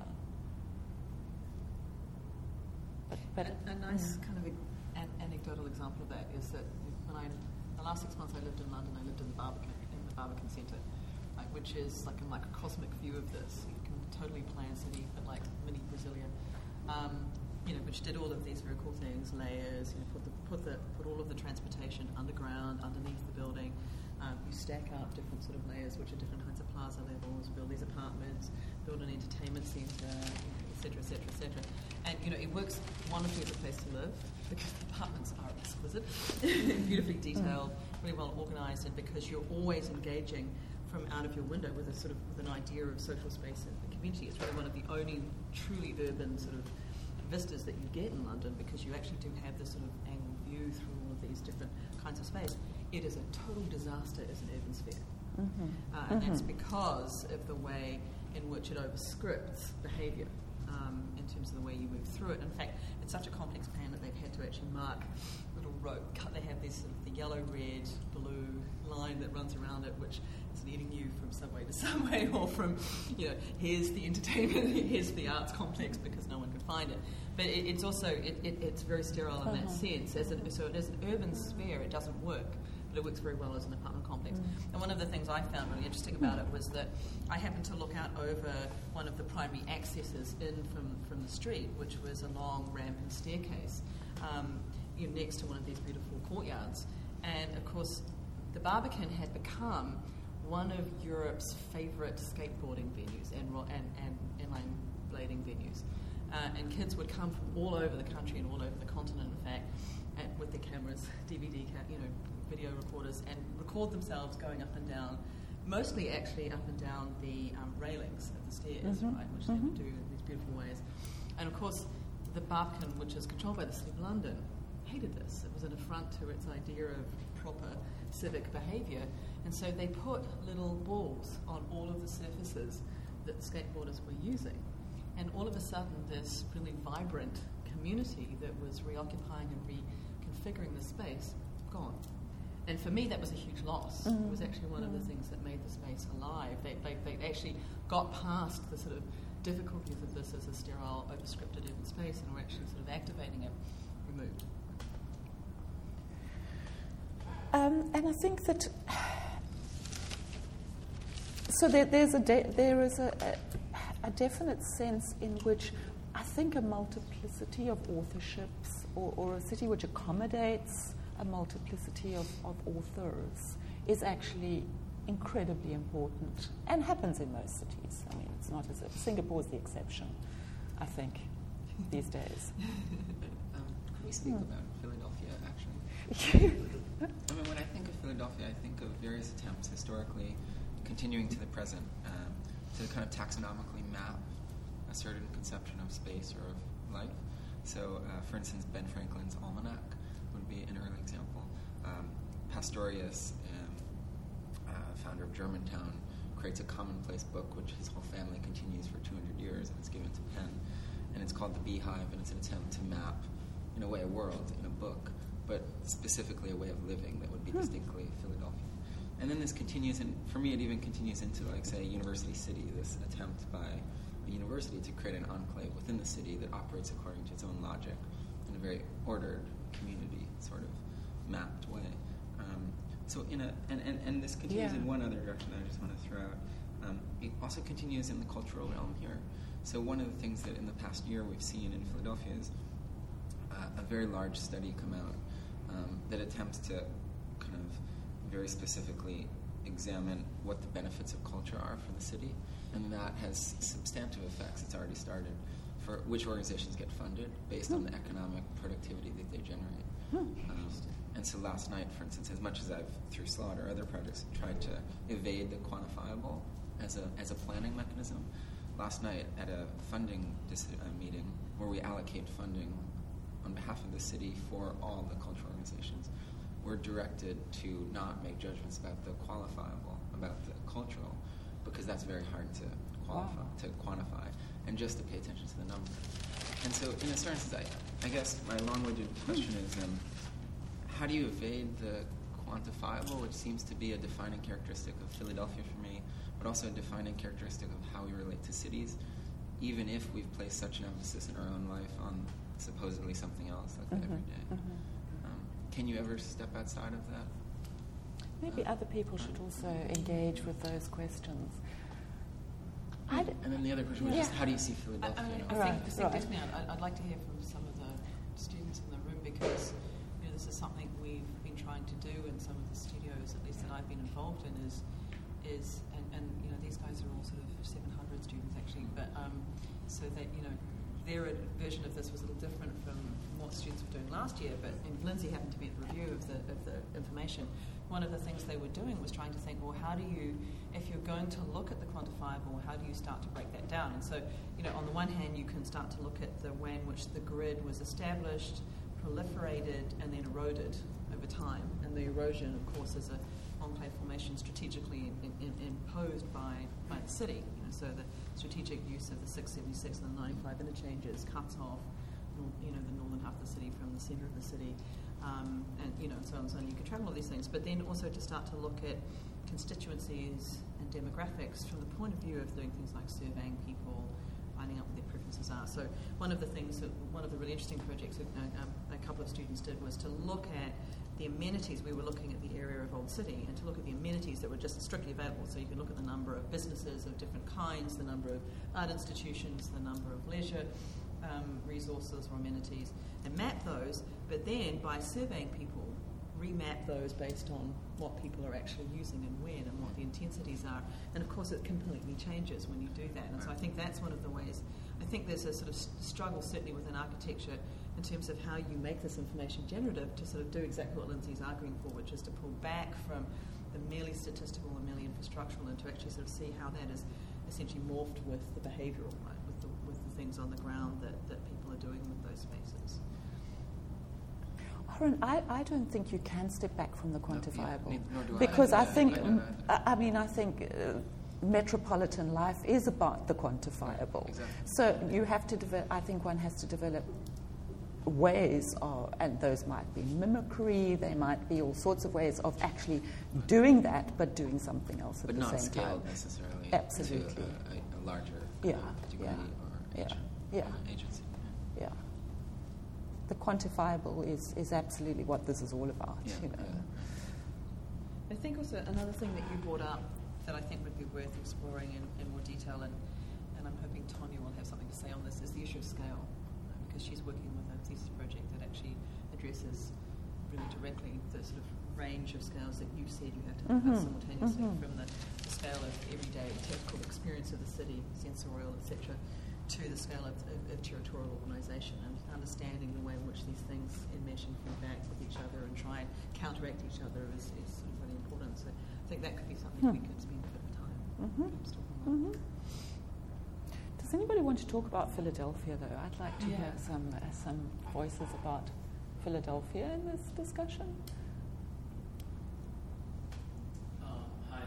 S2: But
S3: a nice kind of anecdotal example of that is that the last 6 months I lived in London, I lived in the Barbican Centre, which is like a microcosmic view of this. You can totally plan a city, but like mini Brasilia, which did all of these very cool things, layers. Put all of the transportation underground, underneath the building. You stack up different sort of layers, which are different kinds of plaza levels. Build these apartments, build an entertainment centre, etc., etc., etc. And it works wonderfully as a place to live because the apartments are exquisite, beautifully detailed, really well organised, and because you're always engaging from out of your window with an idea of social space and the community. It's really one of the only truly urban sort of vistas that you get in London, because you actually do have this sort of angled view through all of these different kinds of space. It is a total disaster as an urban sphere. And that's because of the way in which it overscripts behaviour in terms of the way you move through it. In fact, it's such a complex plan that they've had to actually mark little rope. They have this sort of the yellow, red, blue line that runs around it, which is leading you from subway to subway, or from, here's the entertainment, here's the arts complex, because no one could find it. But it's also, it's very sterile in that sense. So it is an urban sphere, it doesn't work. But it works very well as an apartment complex. And one of the things I found really interesting about it was that I happened to look out over one of the primary accesses in from the street, which was a long ramp and staircase next to one of these beautiful courtyards. And of course, the Barbican had become one of Europe's favourite skateboarding venues and inline blading venues. And kids would come from all over the country and all over the continent, in fact, with their cameras, DVD, video recorders, and record themselves going up and down mostly actually up and down the railings of the stairs, right, which they would do in these beautiful ways. And of course, the Barbican, which is controlled by the City of London, hated this. It was an affront to its idea of proper civic behaviour. And so they put little balls on all of the surfaces that skateboarders were using. And all of a sudden, this really vibrant community that was reoccupying and reconfiguring the space, gone. And for me, that was a huge loss. It was actually one of the things that made the space alive. They actually got past the sort of difficulties of this as a sterile, over-scripted urban space and were actually sort of activating it, removed.
S2: And I think that so there is a definite sense in which I think a multiplicity of authorships or a city which accommodates a multiplicity of authors is actually incredibly important and happens in most cities. I mean, it's not as if Singapore is the exception, I think, these days.
S1: Can we speak about Philadelphia, actually? I mean, when I think of Philadelphia, I think of various attempts historically, continuing to the present, to kind of taxonomically map a certain conception of space or of life. So, for instance, Ben Franklin's Almanac would be an early example. Pastorius, founder of Germantown, creates a commonplace book which his whole family continues for 200 years, and it's given to Penn. And it's called The Beehive, and it's an attempt to map, in a way, a world in a book, but specifically a way of living that would be distinctly Philadelphia. And then this continues, and for me it even continues into, like, say, University City, this attempt by a university to create an enclave within the city that operates according to its own logic in a very ordered, community sort of mapped way. So and this continues in one other direction that I just want to throw out. It also continues in the cultural realm here. So one of the things that in the past year we've seen in Philadelphia is a very large study come out that attempts to kind of very specifically examine what the benefits of culture are for the city, and that has substantive effects. It's already started for which organizations get funded based on the economic productivity that they generate. And so last night, for instance, as much as I've, through SLOT or other projects, tried to evade the quantifiable as a planning mechanism, last night at a funding meeting where we allocate funding on behalf of the city for all the cultural organizations, we're directed to not make judgments about the qualifiable, about the cultural, because that's very hard to quantify, and just to pay attention to the number. And so, in a certain sense, I guess my long-winded question is, how do you evade the quantifiable, which seems to be a defining characteristic of Philadelphia for me, but also a defining characteristic of how we relate to cities, even if we've placed such an emphasis in our own life on supposedly something else, like the everyday. Can you ever step outside of that?
S2: Maybe other people should also engage with those questions.
S1: And then the other question was just, how do you see Philadelphia?
S3: I think definitely I'd like to hear from some of the students in the room, because this is something we've been trying to do in some of the studios, at least that I've been involved in, is these guys are all sort of 700 students actually, but so that their version of this was a little different from what students were doing last year. But Lindsay happened to be at the review of the information. One of the things they were doing was trying to think, well, how do you, if you're going to look at the quantifiable, how do you start to break that down? And so, on the one hand, you can start to look at the way in which the grid was established, proliferated, and then eroded over time. And the erosion, of course, is a enclave formation strategically imposed by the city. So the strategic use of the 676 and the 95 interchanges cuts off, the northern half of the city from the centre of the city, and so on and so on. You can travel all these things, but then also to start to look at constituencies and demographics from the point of view of doing things like surveying people, finding out what their preferences are. So one of the really interesting projects a couple of students did was to look at the amenities. We were looking at the area of Old City, and to look at the amenities that were just strictly available. So you could look at the number of businesses of different kinds, the number of art institutions, the number of leisure resources or amenities, and map those, but then by surveying people, remap those based on what people are actually using and when and what the intensities are. And of course it completely changes when you do that. And so I think that's one of the ways. I think there's a sort of struggle certainly within architecture in terms of how you make this information generative to sort of do exactly what Lindsay's arguing for, which is to pull back from merely statistical and merely infrastructural, and to actually sort of see how that is essentially morphed with the behavioural, right, with the things on the ground that people are doing with those spaces.
S2: Oren, I don't think you can step back from the quantifiable,
S1: nor do I.
S2: because I think,
S1: Yeah.
S2: I think metropolitan life is about the quantifiable.
S1: Exactly.
S2: So you have to develop. I think one has to develop ways of, and those might be mimicry. They might be all sorts of ways of actually doing that, but doing something else at
S1: But
S2: the
S1: not
S2: same
S1: scaled
S2: time.
S1: necessarily
S2: Absolutely.
S1: to a larger
S2: Yeah,
S1: degree
S2: yeah,
S1: or
S2: yeah.
S1: agency.
S2: Yeah. The quantifiable is absolutely what this is all about.
S1: Yeah,
S2: You know.
S1: yeah.
S3: I think also another thing that you brought up that I think would be worth exploring in more detail, and I'm hoping Tonya will have something to say on this, is the issue of scale, because she's working with a thesis project that actually addresses really directly the sort of range of scales that you said you have to think about simultaneously, from the scale of everyday tactical experience of the city, sensorial, etc., to the scale of territorial organisation, and understanding the way in which these things enmesh and feedback with each other and try and counteract each other is sort of really important. So I think that could be something we could spend a bit of time perhaps talking about.
S2: Does anybody want to talk about Philadelphia, though? I'd like to hear some voices about Philadelphia in this discussion.
S7: Hi.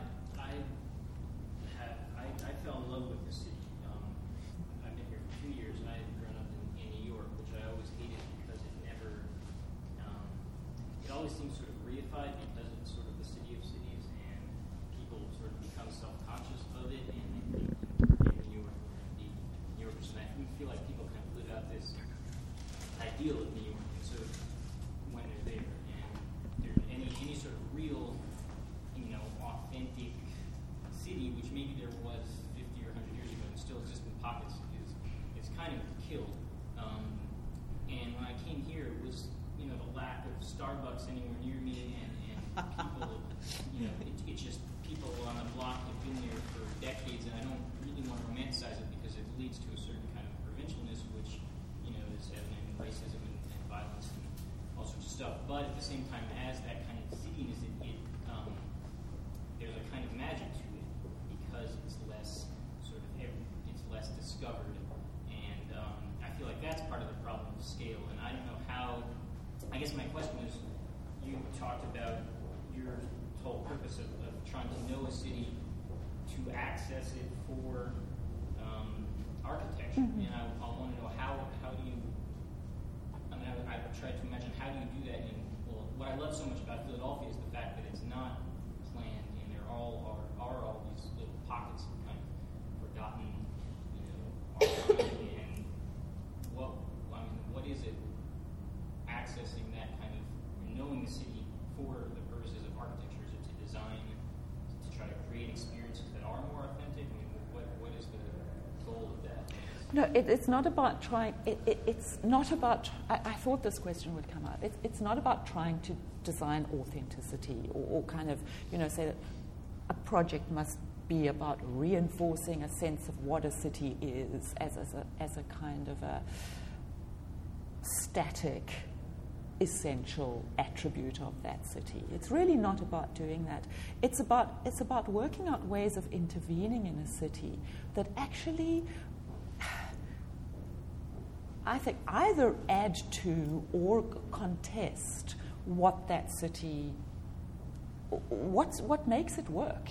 S7: I fell in love with the city. I've been here for 2 years, and I had grown up in New York, which I always hated because it never, it always seems sort of reified because it's sort of the city of cities, and people sort of become self-conscious of it, and they think New York would be New Yorkers. And I feel like people kind of live out this ideal of New York, and sort of when they're there, and there's any sort of real, authentic city, which maybe there was 50 or 100 years ago and still exists in pockets, is kind of killed. And when I came here, it was, the lack of Starbucks anywhere near me, and people, it's just people on the block have been there for decades, and I don't really want to romanticize it because it leads to a certain kind of provincialness, which, is evident in racism and violence and all sorts of stuff. But at the same time, as that kind of cityness, there's a kind of magic to it because it's less sort of it's less discovered, and I feel like that's part of the problem of scale. And I don't know how. I guess my question is, you talked about your whole purpose of trying to know a city to access it for architecture, and I want to know how do you. I mean, I've tried to imagine how do you do that. And what I love so much about Philadelphia is the fact that it's not planned. Are all these little pockets of kind of forgotten, art, and what is it accessing that kind of knowing the city for the purposes of architecture? Is it to design, to try to create experiences that are more authentic? I mean, what is the goal of that?
S2: No, it's not about trying. It's not about. I thought this question would come out. It's not about trying to design authenticity or kind of say that a project must be about reinforcing a sense of what a city is as a kind of a static, essential attribute of that city. It's really not about doing that. It's about working out ways of intervening in a city that actually, I think, either add to or contest what that city, what makes it work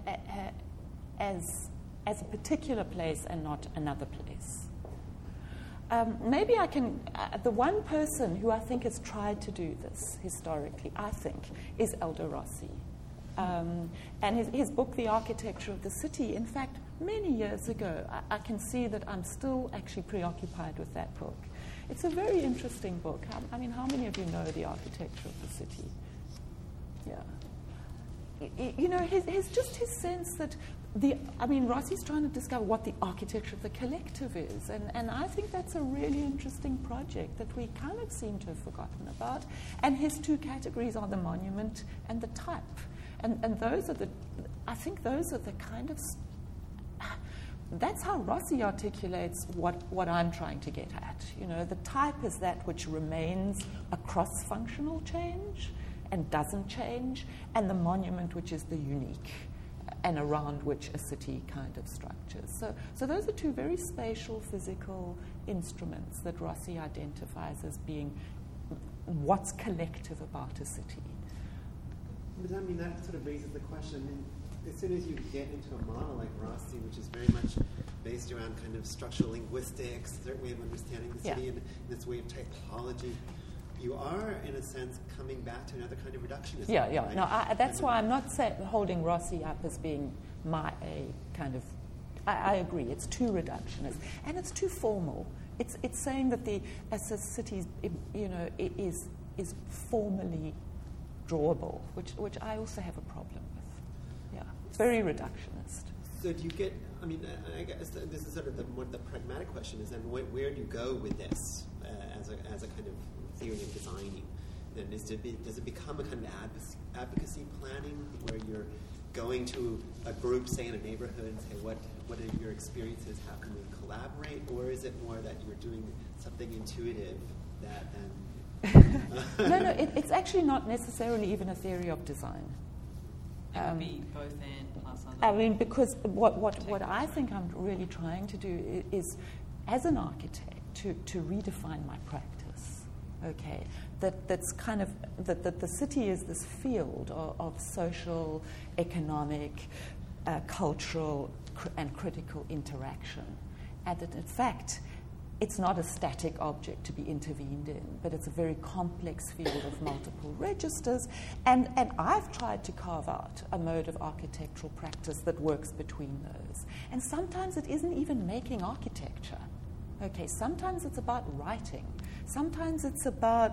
S2: as a particular place and not another place. Maybe I can. The one person who I think has tried to do this historically, I think, is Aldo Rossi. And his book, The Architecture of the City, in fact, many years ago, I can see that I'm still actually preoccupied with that book. It's a very interesting book. I mean, how many of you know The Architecture of the City? Yeah. His sense that Rossi's trying to discover what the architecture of the collective is, and I think that's a really interesting project that we kind of seem to have forgotten about. And his two categories are the monument and the type, and those are the kind of. That's how Rossi articulates what I'm trying to get at. The type is that which remains a cross-functional change, and doesn't change, and the monument, which is the unique and around which a city kind of structures. So those are two very spatial, physical instruments that Rossi identifies as being what's collective about a city.
S5: But I mean, that sort of raises the question. I mean, as soon as you get into a model like Rossi, which is very much based around kind of structural linguistics, a certain way of understanding the city, and this way of typology, you are, in a sense, coming back to another kind of reductionism.
S2: Yeah.
S5: Right?
S2: No, that's why I'm not holding Rossi up as being kind of. I agree. It's too reductionist and it's too formal. It's saying that as a city, is formally drawable, which I also have a problem with. Yeah, it's very reductionist.
S5: So do you get? I mean, I guess this is sort of the pragmatic question: is then where do you go with this as a kind of theory of designing? Then does it become a kind of advocacy planning where you're going to a group, say in a neighborhood, and say what are your experiences? How can we collaborate? Or is it more that you're doing something intuitive that then?
S2: No, it's actually not necessarily even a theory of design.
S3: It would be both and plus other.
S2: I mean, because what I think I'm really trying to do is, as an architect, to redefine my practice. Okay, that's kind of that the city is this field of social, economic, cultural, and critical interaction, and that in fact, it's not a static object to be intervened in, but it's a very complex field of multiple registers. And I've tried to carve out a mode of architectural practice that works between those. And sometimes it isn't even making architecture. Okay, sometimes it's about writing. Sometimes it's about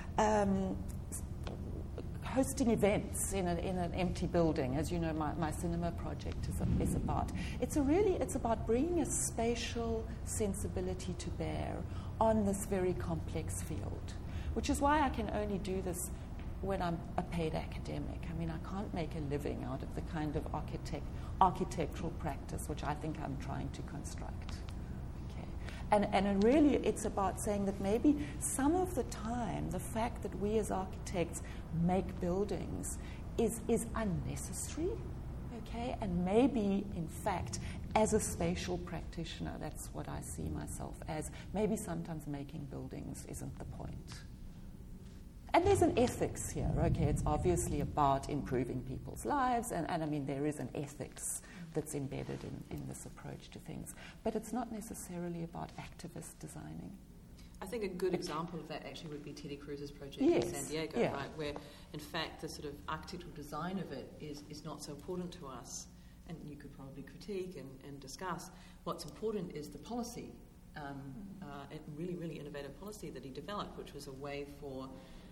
S2: hosting events in an empty building, as you know, my cinema project is about. It's about bringing a spatial sensibility to bear on this very complex field, which is why I can only do this when I'm a paid academic. I mean, I can't make a living out of the kind of architectural practice which I think I'm trying to construct. And really, it's about saying that maybe some of the time, the fact that we as architects make buildings is unnecessary, okay? And maybe, in fact, as a spatial practitioner, that's what I see myself as. Maybe sometimes making buildings isn't the point. And there's an ethics here, okay? It's obviously about improving people's lives, and I mean, there is an ethics that's embedded in this approach to things. But it's not necessarily about activist designing.
S3: I think a good example of that actually would be Teddy Cruz's project in San Diego, right? Where, in fact, the sort of architectural design of it is not so important to us, and you could probably critique and discuss. What's important is the policy, really, really innovative policy that he developed, which was a way for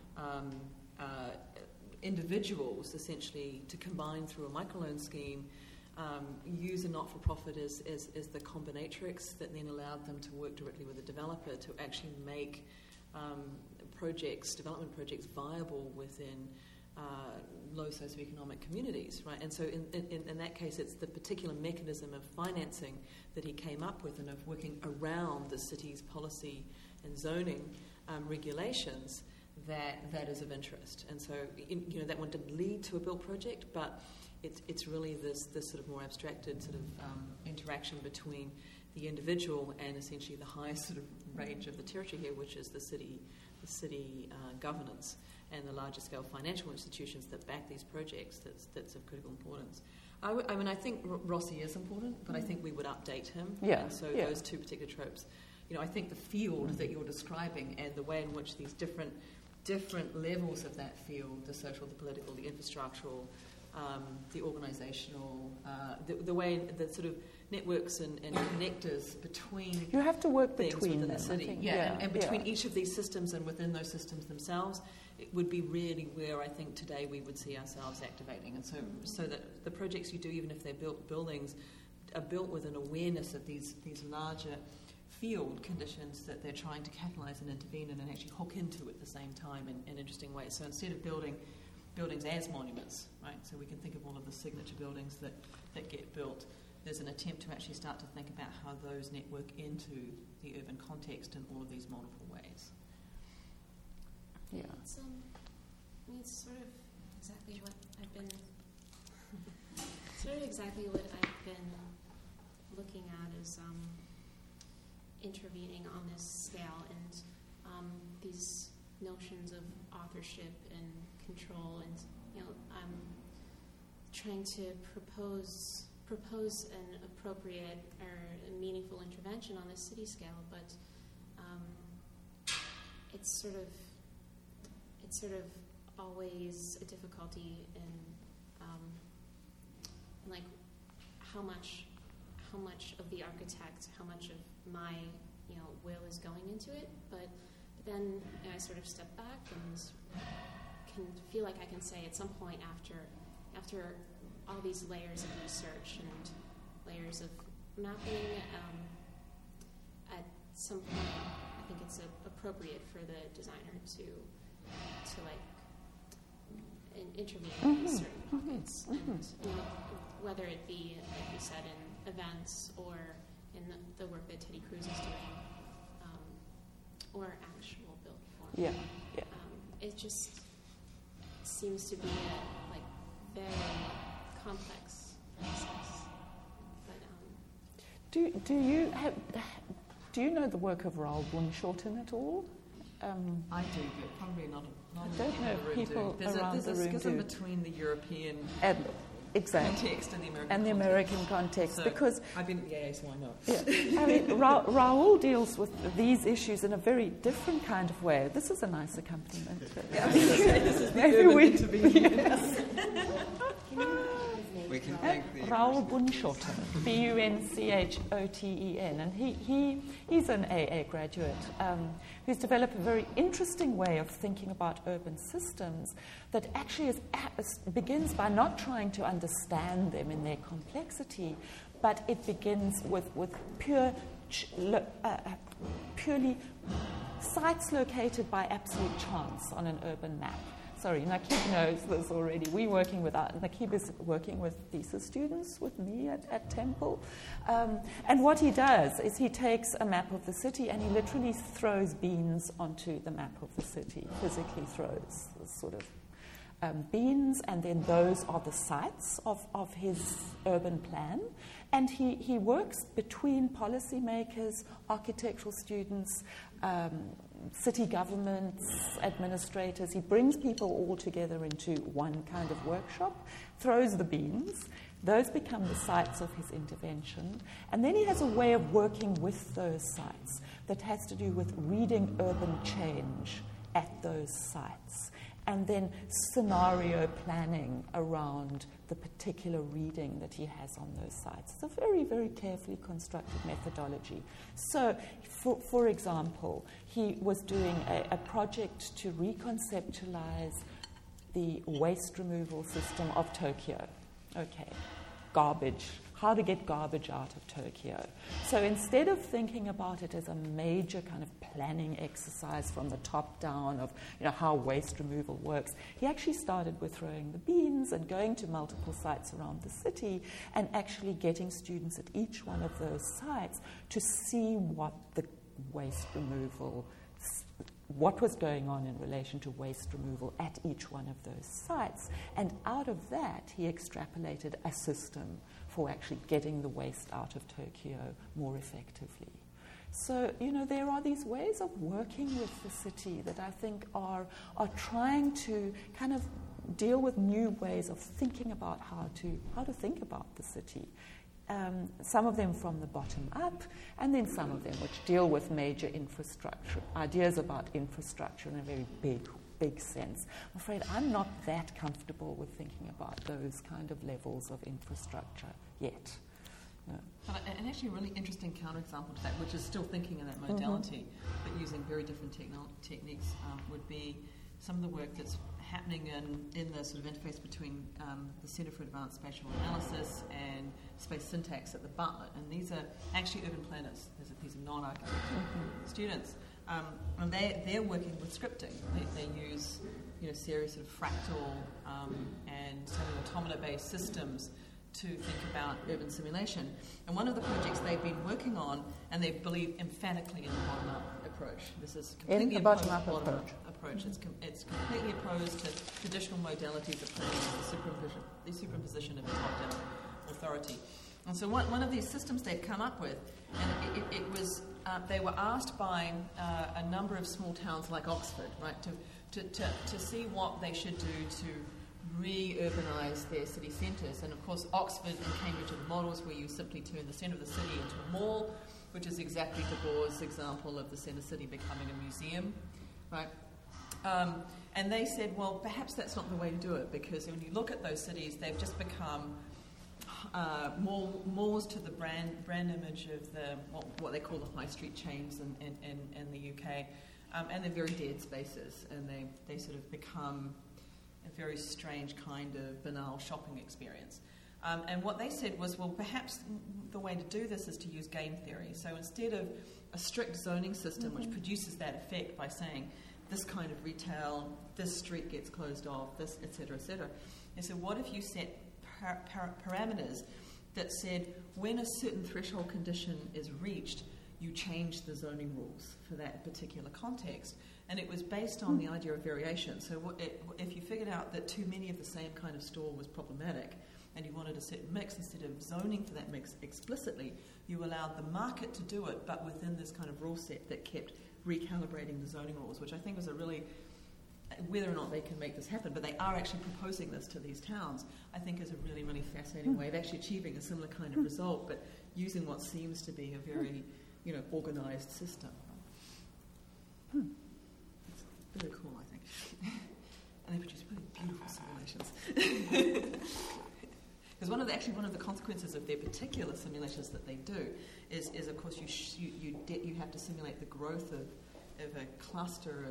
S3: individuals, essentially, to combine through a microloan scheme, use a not-for-profit as the combinatrix that then allowed them to work directly with the developer to actually make development projects viable within low socioeconomic communities, right? And so in that case, it's the particular mechanism of financing that he came up with and of working around the city's policy and zoning regulations that is of interest. And so, that one didn't lead to a built project, but it's really this sort of more abstracted sort of interaction between the individual and essentially the highest sort of range of the territory here, which is the city governance and the larger scale financial institutions that back these projects. That's of critical importance. I think Rossi is important, but I think we would update him.
S2: Yeah.
S3: And so those two particular tropes. I think the field that you're describing and the way in which these different levels of that field, the social, the political, the infrastructural, the organisational, the way the sort of networks and connectors between
S2: you have to work
S3: things
S2: between
S3: within
S2: them,
S3: the city, and between each of these systems and within those systems themselves, it would be really where I think today we would see ourselves activating, and so that the projects you do, even if they're built buildings, are built with an awareness of these larger field conditions that they're trying to catalyse and intervene in and actually hook into at the same time in interesting ways. So instead of buildings as monuments, right? So we can think of all of the signature buildings that get built. There's an attempt to actually start to think about how those network into the urban context in all of these multiple ways.
S2: Yeah.
S4: mean, it's sort of exactly what I've been looking at is intervening on this scale, and these notions of authorship and control, and I'm trying to propose an appropriate or a meaningful intervention on this city scale, but it's sort of always a difficulty in like how much of the architect, how much of my will is going into it, but then I sort of step back and can feel like I can say at some point after all these layers of research and layers of mapping, at some point I think it's appropriate for the designer to like intervene in certain pockets, and whether it be, like you said, in events or in the work that Teddy Cruz is doing, or actual built form.
S8: Yeah.
S4: It just seems to be a very complex process. But
S8: do you know the work of Raoul Bunshorten at all?
S3: I do, but probably not.
S8: I don't know if people around the room do.
S3: There's a schism between the European
S8: exactly.
S3: context and the American
S8: context.
S3: So
S8: because
S3: I've been at the AA, so I know.
S8: Yeah, I mean, Raoul deals with these issues in a very different kind of way. This is a nice accompaniment.
S3: This is the urban intervening.
S8: Yes.
S1: We can thank the
S8: Raoul Bunshorten, Bunchoten, and he's an AA graduate who's developed a very interesting way of thinking about urban systems that actually begins by not trying to understand them in their complexity, but it begins with purely sites located by absolute chance on an urban map. Sorry, Nakib knows this already. Nakib is working with thesis students with me at Temple. And what he does is he takes a map of the city and he literally throws beans onto the map of the city, physically throws this sort of beans, and then those are the sites of his urban plan. And he works between policymakers, architectural students, city governments, administrators. He brings people all together into one kind of workshop, throws the beans. Those become the sites of his intervention. And then he has a way of working with those sites that has to do with reading urban change at those sites, and then scenario planning around the particular reading that he has on those sites. It's a very, very carefully constructed methodology. So, for example, he was doing a project to reconceptualize the waste removal system of Tokyo. Okay, garbage. How to get garbage out of Tokyo. So instead of thinking about it as a major kind of planning exercise from the top down of how waste removal works, he actually started with throwing the beans and going to multiple sites around the city and actually getting students at each one of those sites to see what the waste removal, what was going on in relation to waste removal at each one of those sites. And out of that, he extrapolated a system for actually getting the waste out of Tokyo more effectively. So, there are these ways of working with the city that I think are trying to kind of deal with new ways of thinking about how to think about the city. Some of them from the bottom up, and then some of them which deal with major infrastructure, ideas about infrastructure in a very big sense. I'm afraid I'm not that comfortable with thinking about those kind of levels of infrastructure yet. No.
S3: But an actually really interesting counterexample to that, which is still thinking in that modality, but using very different techniques, would be some of the work that's happening in the sort of interface between the Centre for Advanced Spatial Analysis and Space Syntax at the Bartlett. And these are actually urban planners. There's a piece of non-architectural students. And they're working with scripting. They use series of fractal and sort of automata-based systems to think about urban simulation. And one of the projects they've been working on, and they believe emphatically in the bottom-up approach. This is completely
S8: In the bottom-up approach.
S3: It's completely opposed to traditional modalities of planning, the superimposition of a top-down authority. And so one of these systems they've come up with, and it was they were asked by a number of small towns like Oxford, right, to see what they should do to re-urbanize their city centres. And of course, Oxford and Cambridge are the models where you simply turn the centre of the city into a mall, which is exactly De Boer's example of the centre city becoming a museum, right? And they said, well, perhaps that's not the way to do it, because when you look at those cities, they've just become more to the brand image of the what they call the high street chains in the UK, and they're very dead spaces, and they sort of become a very strange kind of banal shopping experience. And what they said was, well, perhaps the way to do this is to use game theory. So instead of a strict zoning system which produces that effect by saying this kind of retail, this street gets closed off, this, et cetera, they said, what if you set parameters that said when a certain threshold condition is reached, you change the zoning rules for that particular context. And it was based on the idea of variation. So if you figured out that too many of the same kind of store was problematic and you wanted a certain mix, instead of zoning for that mix explicitly, you allowed the market to do it, but within this kind of rule set that kept recalibrating the zoning rules, which I think was a really, whether or not they can make this happen, but they are actually proposing this to these towns, I think is a really, really fascinating way of actually achieving a similar kind of result, but using what seems to be a very, organised system. It's really cool, I think. And they produce really beautiful simulations. Because one of the consequences of their particular simulations that they do is of course you have to simulate the growth of a cluster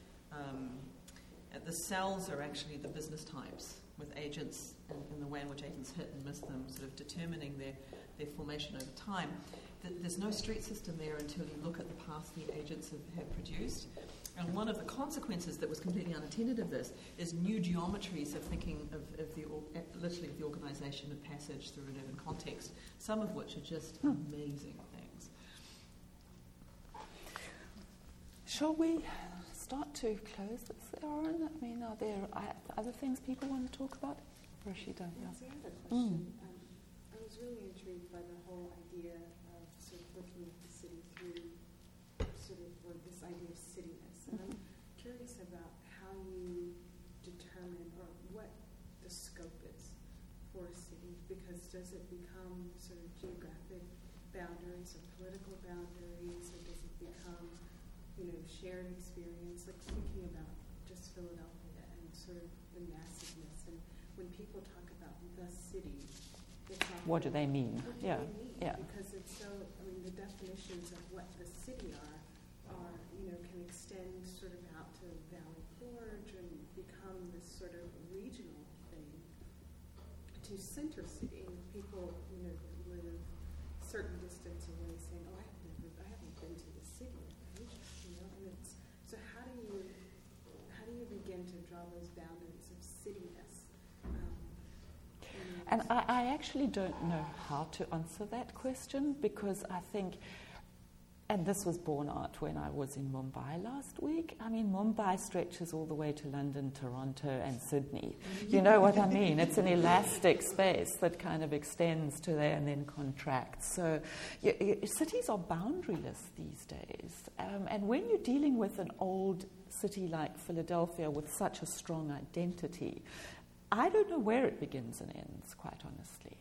S3: of the cells are actually the business types with agents and the way in which agents hit and miss them, sort of determining their formation over time. There's no street system there until you look at the paths the agents have produced. And one of the consequences that was completely unattended of this is new geometries of thinking of the organisation of passage through an urban context, some of which are just amazing things.
S8: Shall we start to close this, Aaron? I mean, are there other things people want to talk about? Rashida, yeah.
S9: So I have a question. I was really intrigued by the whole idea of sort of looking at the city through or this idea of cityness. And I'm curious about how you determine or what the scope is for a city, because does it become sort of geographic boundaries or political boundaries, or does it become, shared experience? Like thinking about just Philadelphia and sort of the massiveness, and when people talk about the city,
S8: what do they mean?
S9: Yeah. Because it's so, the definitions of what the city are, can extend sort of out to Valley Forge and become this sort of regional thing to Center City. And people, live a certain distance away saying, oh, I haven't been to the city, right? And it's, so how do you begin to draw those boundaries of cityness?
S8: And I actually don't know how to answer that question, because I think, and this was borne out when I was in Mumbai last week. Mumbai stretches all the way to London, Toronto, and Sydney. You know what I mean? It's an elastic space that kind of extends to there and then contracts. So cities are boundaryless these days. And when you're dealing with an old city like Philadelphia with such a strong identity, I don't know where it begins and ends, quite honestly.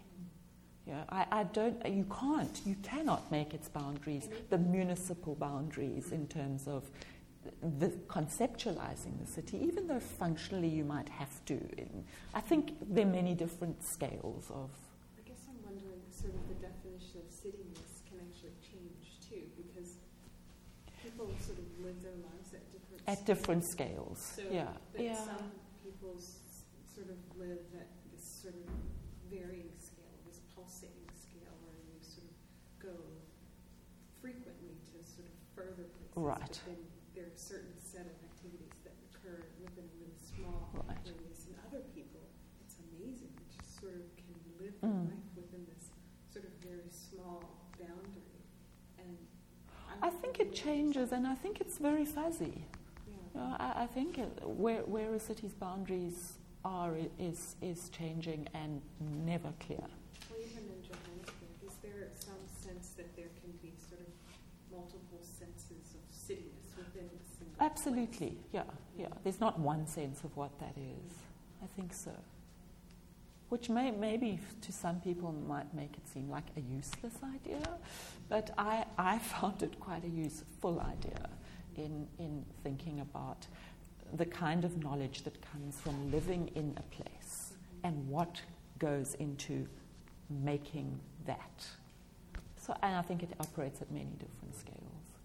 S8: You cannot make its boundaries the municipal boundaries in terms of the conceptualizing the city, even though functionally you might have to. I think there are many different scales of.
S9: I guess I'm wondering, sort of the definition of cityness can actually change too, because people sort of live their lives at different
S8: scales.
S9: So some people sort of live at this sort of varying scale, this pulsating scale, where you sort of go frequently to sort of further places.
S8: Right.
S9: But then there are a certain set of activities that occur within a really small radius. And other people, it's amazing, it just sort of can live their life within this sort of very small boundary. And
S8: I think it changes, and I think it's very fuzzy. I think where a city's boundaries are is changing and never clear.
S9: Well, even in Johannesburg, is there some sense that there can be sort of multiple senses of cityness within a single
S8: Absolutely,
S9: place?
S8: yeah. There's not one sense of what that is. I think so. Which maybe to some people might make it seem like a useless idea, but I found it quite a useful idea in thinking about the kind of knowledge that comes from living in a place and what goes into making that. So, and I think it operates at many different scales.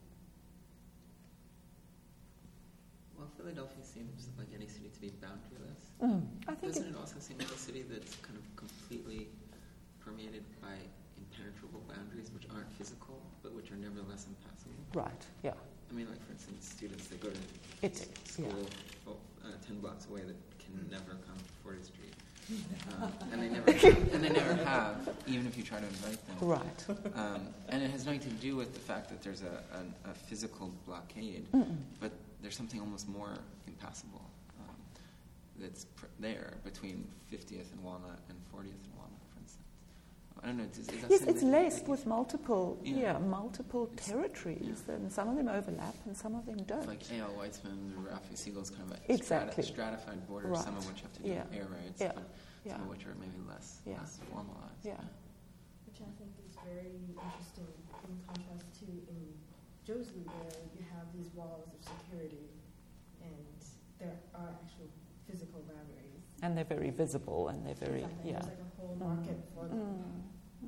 S10: Well, Philadelphia seems like any city to be boundaryless.
S8: I think
S10: Doesn't it also seem like a city that's kind of completely permeated by impenetrable boundaries, which aren't physical, but which are nevertheless impassable?
S8: Right, yeah.
S10: I mean, like, for instance, students, they go to school 10 blocks away that can never come to 40th Street. And they never have, even if you try to invite them.
S8: Right.
S10: And it has nothing to do with the fact that there's a physical blockade, but there's something almost more impassable that's there between 50th and Walnut and 40th and Walnut, for instance. I don't know. Is that
S8: Yes,
S10: something
S8: it's
S10: that you
S8: laced
S10: think
S8: with multiple
S10: It's-
S8: territories, and some of them overlap and some of them don't.
S10: It's like A.L. Weitzman or Ralphie Siegel's kind of a
S8: Exactly.
S10: stratified borders,
S8: Right.
S10: some of which have to do with air rights,
S8: Yeah.
S10: but
S8: Yeah.
S10: some of which are maybe less formalized.
S8: Yeah.
S11: Which I think is very interesting in contrast to in Joesley, where you have these walls of security and there are actual physical boundaries.
S8: And they're very visible, and they're very,
S11: Exactly. There's like a whole market for them.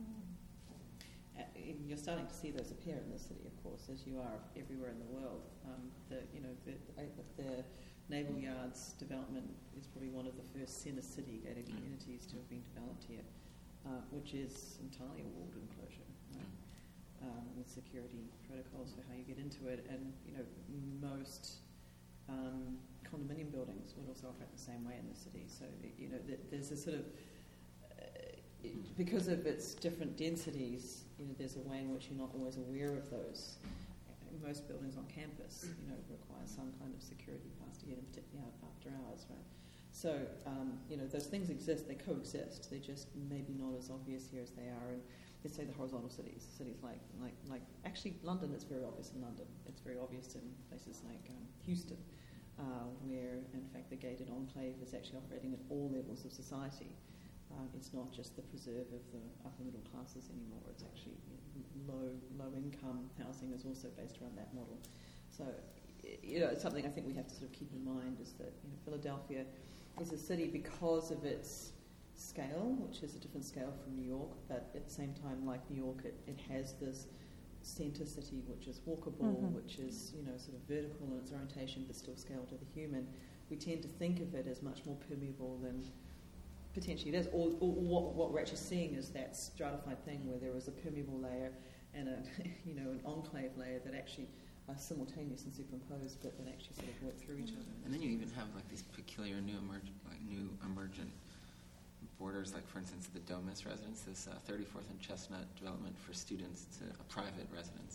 S3: You're starting to see those appear in the city, of course, as you are everywhere in the world. The Naval Yards development is probably one of the first centre city gated communities to have been developed here, which is entirely a walled enclosure, right? With security protocols for how you get into it, and most condominium buildings would also operate the same way in the city. So there's a sort of because of its different densities, there's a way in which you're not always aware of those. Most buildings on campus, require some kind of security pass to get in, particularly after hours, right? So, those things exist, they coexist. They're just maybe not as obvious here as they are in, let's say, the horizontal cities like actually London. It's very obvious in London. It's very obvious in places like Houston, where in fact the gated enclave is actually operating at all levels of society. It's not just the preserve of the upper middle classes anymore. It's actually low income housing is also based around that model. So, it's something I think we have to sort of keep in mind is that Philadelphia is a city because of its scale, which is a different scale from New York, but at the same time, like New York, it has this centre city which is walkable, which is sort of vertical in its orientation, but still scaled to the human. We tend to think of it as much more permeable than potentially it is. Or what we're actually seeing is that stratified thing where there is a permeable layer and an enclave layer that actually are simultaneous and superimposed, but that actually sort of work through each other.
S10: And then you even have like these peculiar new emergent borders, like for instance the Domus residence, this 34th and Chestnut development for students to a private residence,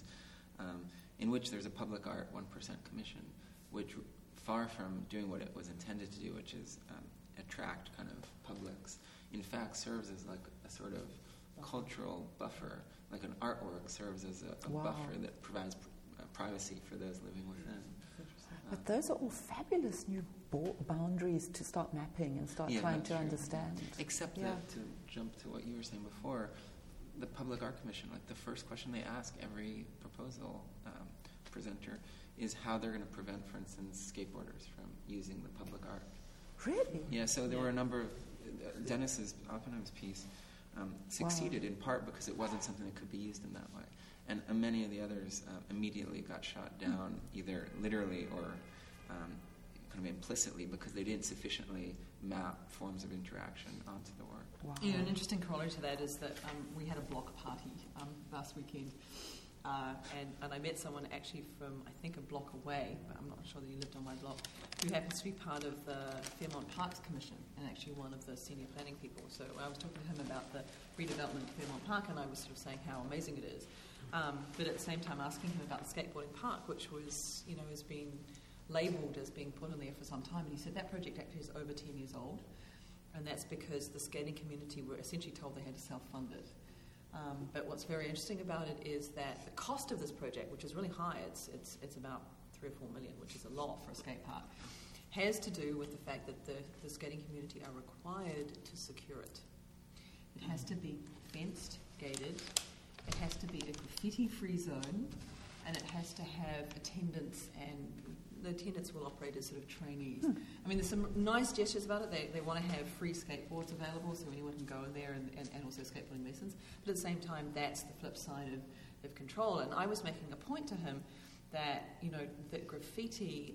S10: in which there's a public art 1% commission, which far from doing what it was intended to do, which is attract kind of publics, in fact serves as like a sort of cultural buffer, like an artwork serves as a buffer that provides privacy for those living within.
S8: But those are all fabulous new boundaries to start mapping and start trying to understand.
S10: Except that, to jump to what you were saying before, the Public Art Commission, like the first question they ask every proposal presenter is how they're going to prevent, for instance, skateboarders from using the public art.
S8: Really?
S10: Yeah, so there were a number of... Dennis's Oppenheim's piece succeeded in part because it wasn't something that could be used in that way. And many of the others immediately got shot down, either literally or kind of implicitly, because they didn't sufficiently map forms of interaction onto the work.
S3: Wow. An interesting corollary to that is that we had a block party last weekend And I met someone actually from, I think, a block away, but I'm not sure that he lived on my block, who happens to be part of the Fairmont Parks Commission and actually one of the senior planning people. So I was talking to him about the redevelopment of Fairmont Park, and I was sort of saying how amazing it is. But at the same time asking him about the skateboarding park, which was, has been labelled as being put in there for some time. And he said that project actually is over 10 years old, and that's because the skating community were essentially told they had to self-fund it. But what's very interesting about it is that the cost of this project, which is really high, it's about $3 or $4 million, which is a lot for a skate park, has to do with the fact that the skating community are required to secure it. It has to be fenced, gated, it has to be a graffiti-free zone, and it has to have attendants, and the attendants will operate as sort of trainees. I mean, there's some nice gestures about it. They want to have free skateboards available so anyone can go in there and also skateboarding lessons. But at the same time, that's the flip side of control. And I was making a point to him that, that graffiti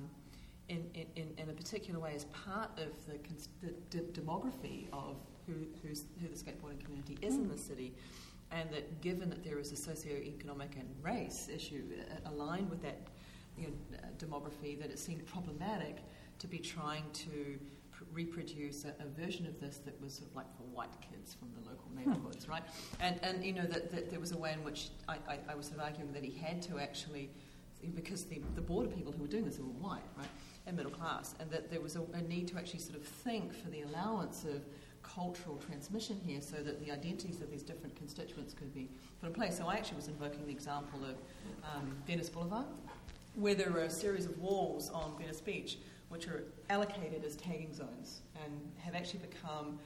S3: in a particular way is part of the demography of who the skateboarding community is in the city. And that given that there is a socioeconomic and race issue aligned with that demography, that it seemed problematic to be trying to reproduce a version of this that was sort of like for white kids from the local neighbourhoods, right? And that there was a way in which I was sort of arguing that he had to actually, because the border people who were doing this were white, right, and middle class, and that there was a need to actually sort of think for the allowance of cultural transmission here so that the identities of these different constituents could be put in place. So I actually was invoking the example of Venice Boulevard, where there are a series of walls on Venice Beach which are allocated as tagging zones and have actually become,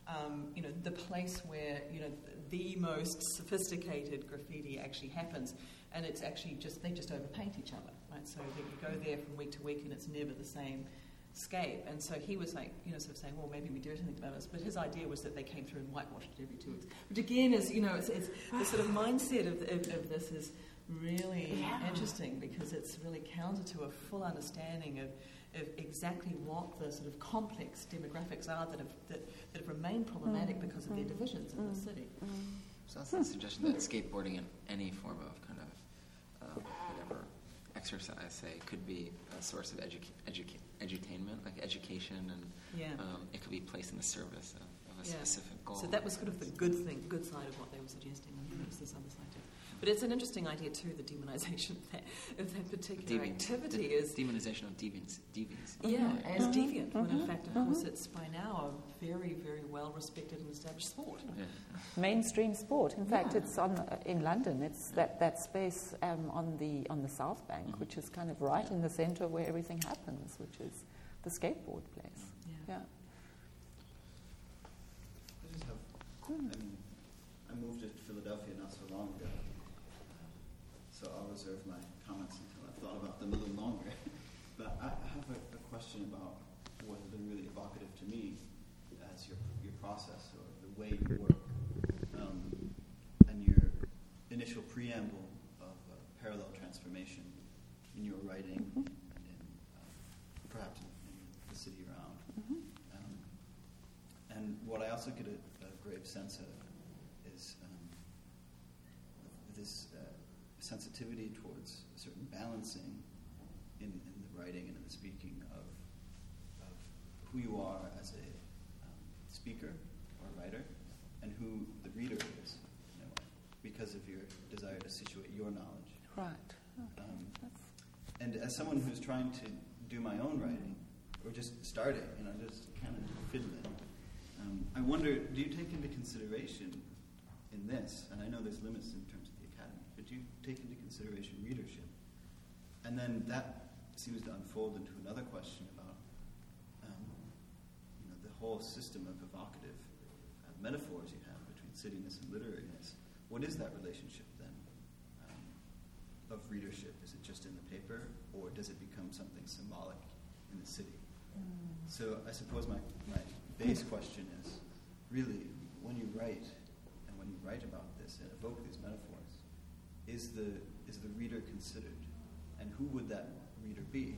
S3: the place where, the most sophisticated graffiti actually happens. And it's actually they just overpaint each other, right? So that you go there from week to week and it's never the same scape. And so he was like, sort of saying, well, maybe we do something about this. But his idea was that they came through and whitewashed it every 2 weeks. Which again is, it's the sort of mindset of this is really interesting, because it's really counter to a full understanding of exactly what the sort of complex demographics are that have remained problematic because of their divisions in the city.
S10: So that's the suggestion that skateboarding in any form of kind of whatever exercise, say, could be a source of edutainment, like education, and it could be placed in the service of a specific goal.
S3: So that was sort of the good side of what they were suggesting, and there was this other side too. But it's an interesting idea too, the demonization of that particular activity is
S10: demonization of deviants.
S3: Yeah, as deviant, when in fact, of course, it's by now a very, very well respected and established sport.
S10: Yeah.
S8: Mainstream sport. In fact, it's in London. It's that space on the South Bank, which is kind of right in the centre where everything happens, which is the skateboard place. Yeah.
S12: I just have. I moved to Philadelphia not so long ago. So I'll reserve my comments until I've thought about them a little longer. But I have a question about what has been really evocative to me as your process or the way you work, and your initial preamble of parallel transformation in your writing and in, perhaps in the city around. And what I also get a grave sense of is this sensitivity towards a certain balancing in the writing and in the speaking of who you are as a speaker or writer and who the reader is, in a way, because of your desire to situate your knowledge.
S8: Right.
S12: And as someone who's trying to do my own writing, or just starting, just kind of fiddling, I wonder, do you take into consideration in this, and I know there's limits in terms of the academy, but do you take into consideration readership? And then that seems to unfold into another question about the whole system of evocative metaphors you have between cityness and literariness. What is that relationship then of readership? Is it just in the paper, or does it become something symbolic in the city? So I suppose my base question is, really, when you write, and when you write about this and evoke these metaphors, is the reader considered? And who would that reader be?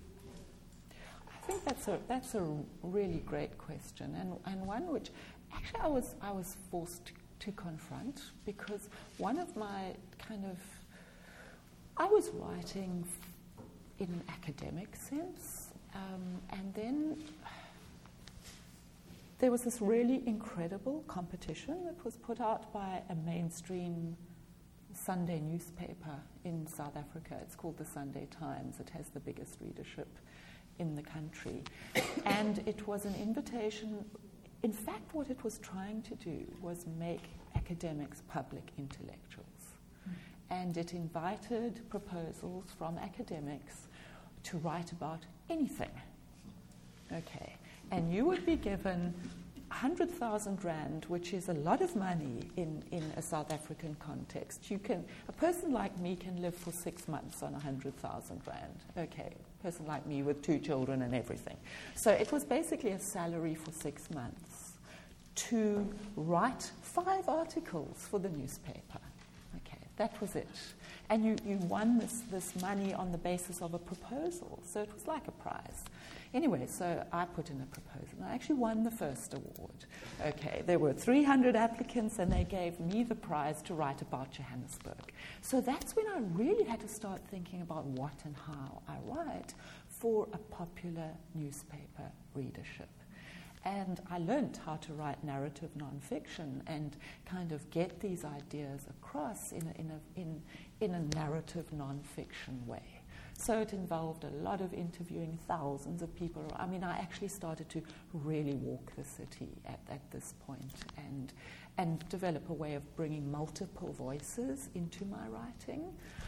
S8: I think that's a really great question, and one which actually I was forced to confront, because one of my kind of I was writing in an academic sense, and then there was this really incredible competition that was put out by a mainstream Sunday newspaper in South Africa. It's called the Sunday Times. It has the biggest readership in the country. And it was an invitation. In fact, what it was trying to do was make academics public intellectuals. And it invited proposals from academics to write about anything. Okay. And you would be given 100,000 rand, which is a lot of money in a South African context. A person like me can live for 6 months on 100,000 rand. Okay, a person like me with 2 children and everything. So it was basically a salary for 6 months to write 5 articles for the newspaper. Okay, that was it. And you won this money on the basis of a proposal. So it was like a prize. Anyway, so I put in a proposal. I actually won the first award. Okay, there were 300 applicants, and they gave me the prize to write about Johannesburg. So that's when I really had to start thinking about what and how I write for a popular newspaper readership. And I learned how to write narrative nonfiction and kind of get these ideas across in a narrative nonfiction way. So it involved a lot of interviewing thousands of people. I mean, I actually started to really walk the city at this point and develop a way of bringing multiple voices into my writing.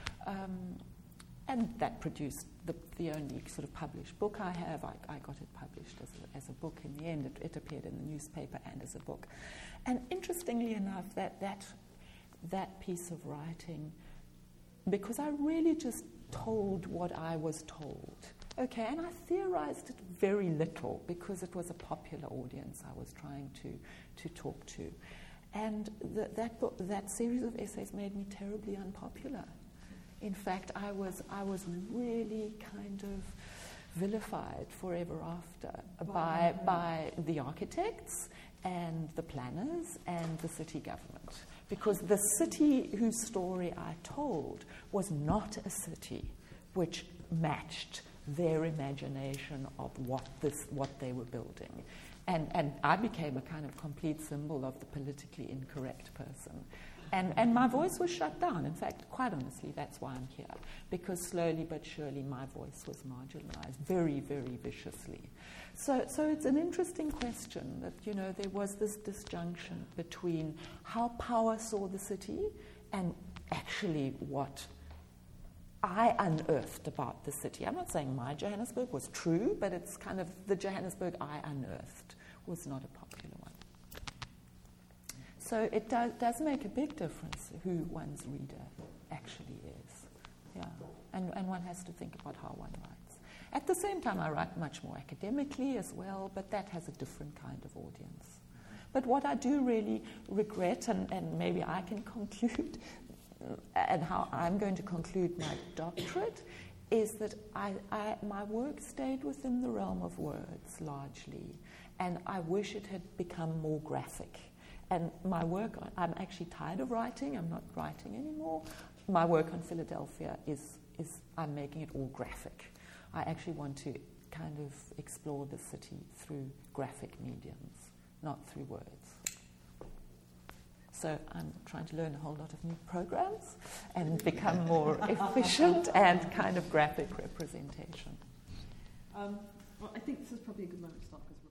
S8: And that produced the only sort of published book I have. I got it published as a book in the end. It appeared in the newspaper and as a book. And interestingly enough, that piece of writing, because I really just told what I was told. Okay, and I theorized it very little because it was a popular audience I was trying to talk to. And that series of essays made me terribly unpopular. In fact, I was really kind of vilified forever after by the architects and the planners and the city government. Because the city whose story I told was not a city which matched their imagination of what they were building. And I became a kind of complete symbol of the politically incorrect person. And my voice was shut down. In fact, quite honestly, that's why I'm here. Because slowly but surely my voice was marginalized very, very viciously. So it's an interesting question that, there was this disjunction between how power saw the city and actually what I unearthed about the city. I'm not saying my Johannesburg was true, but it's kind of the Johannesburg I unearthed was not a popular one. So it does make a big difference who one's reader actually is. Yeah, and one has to think about how one writes. At the same time, I write much more academically as well, but that has a different kind of audience. But what I do really regret, and maybe I can conclude, and how I'm going to conclude my doctorate, is that my work stayed within the realm of words largely, and I wish it had become more graphic. And my work, I'm actually tired of writing. I'm not writing anymore. My work on Philadelphia is I'm making it all graphic. I actually want to kind of explore the city through graphic mediums, not through words. So I'm trying to learn a whole lot of new programs and become more efficient and kind of graphic representation.
S3: Well, I think this is probably a good moment to stop because we're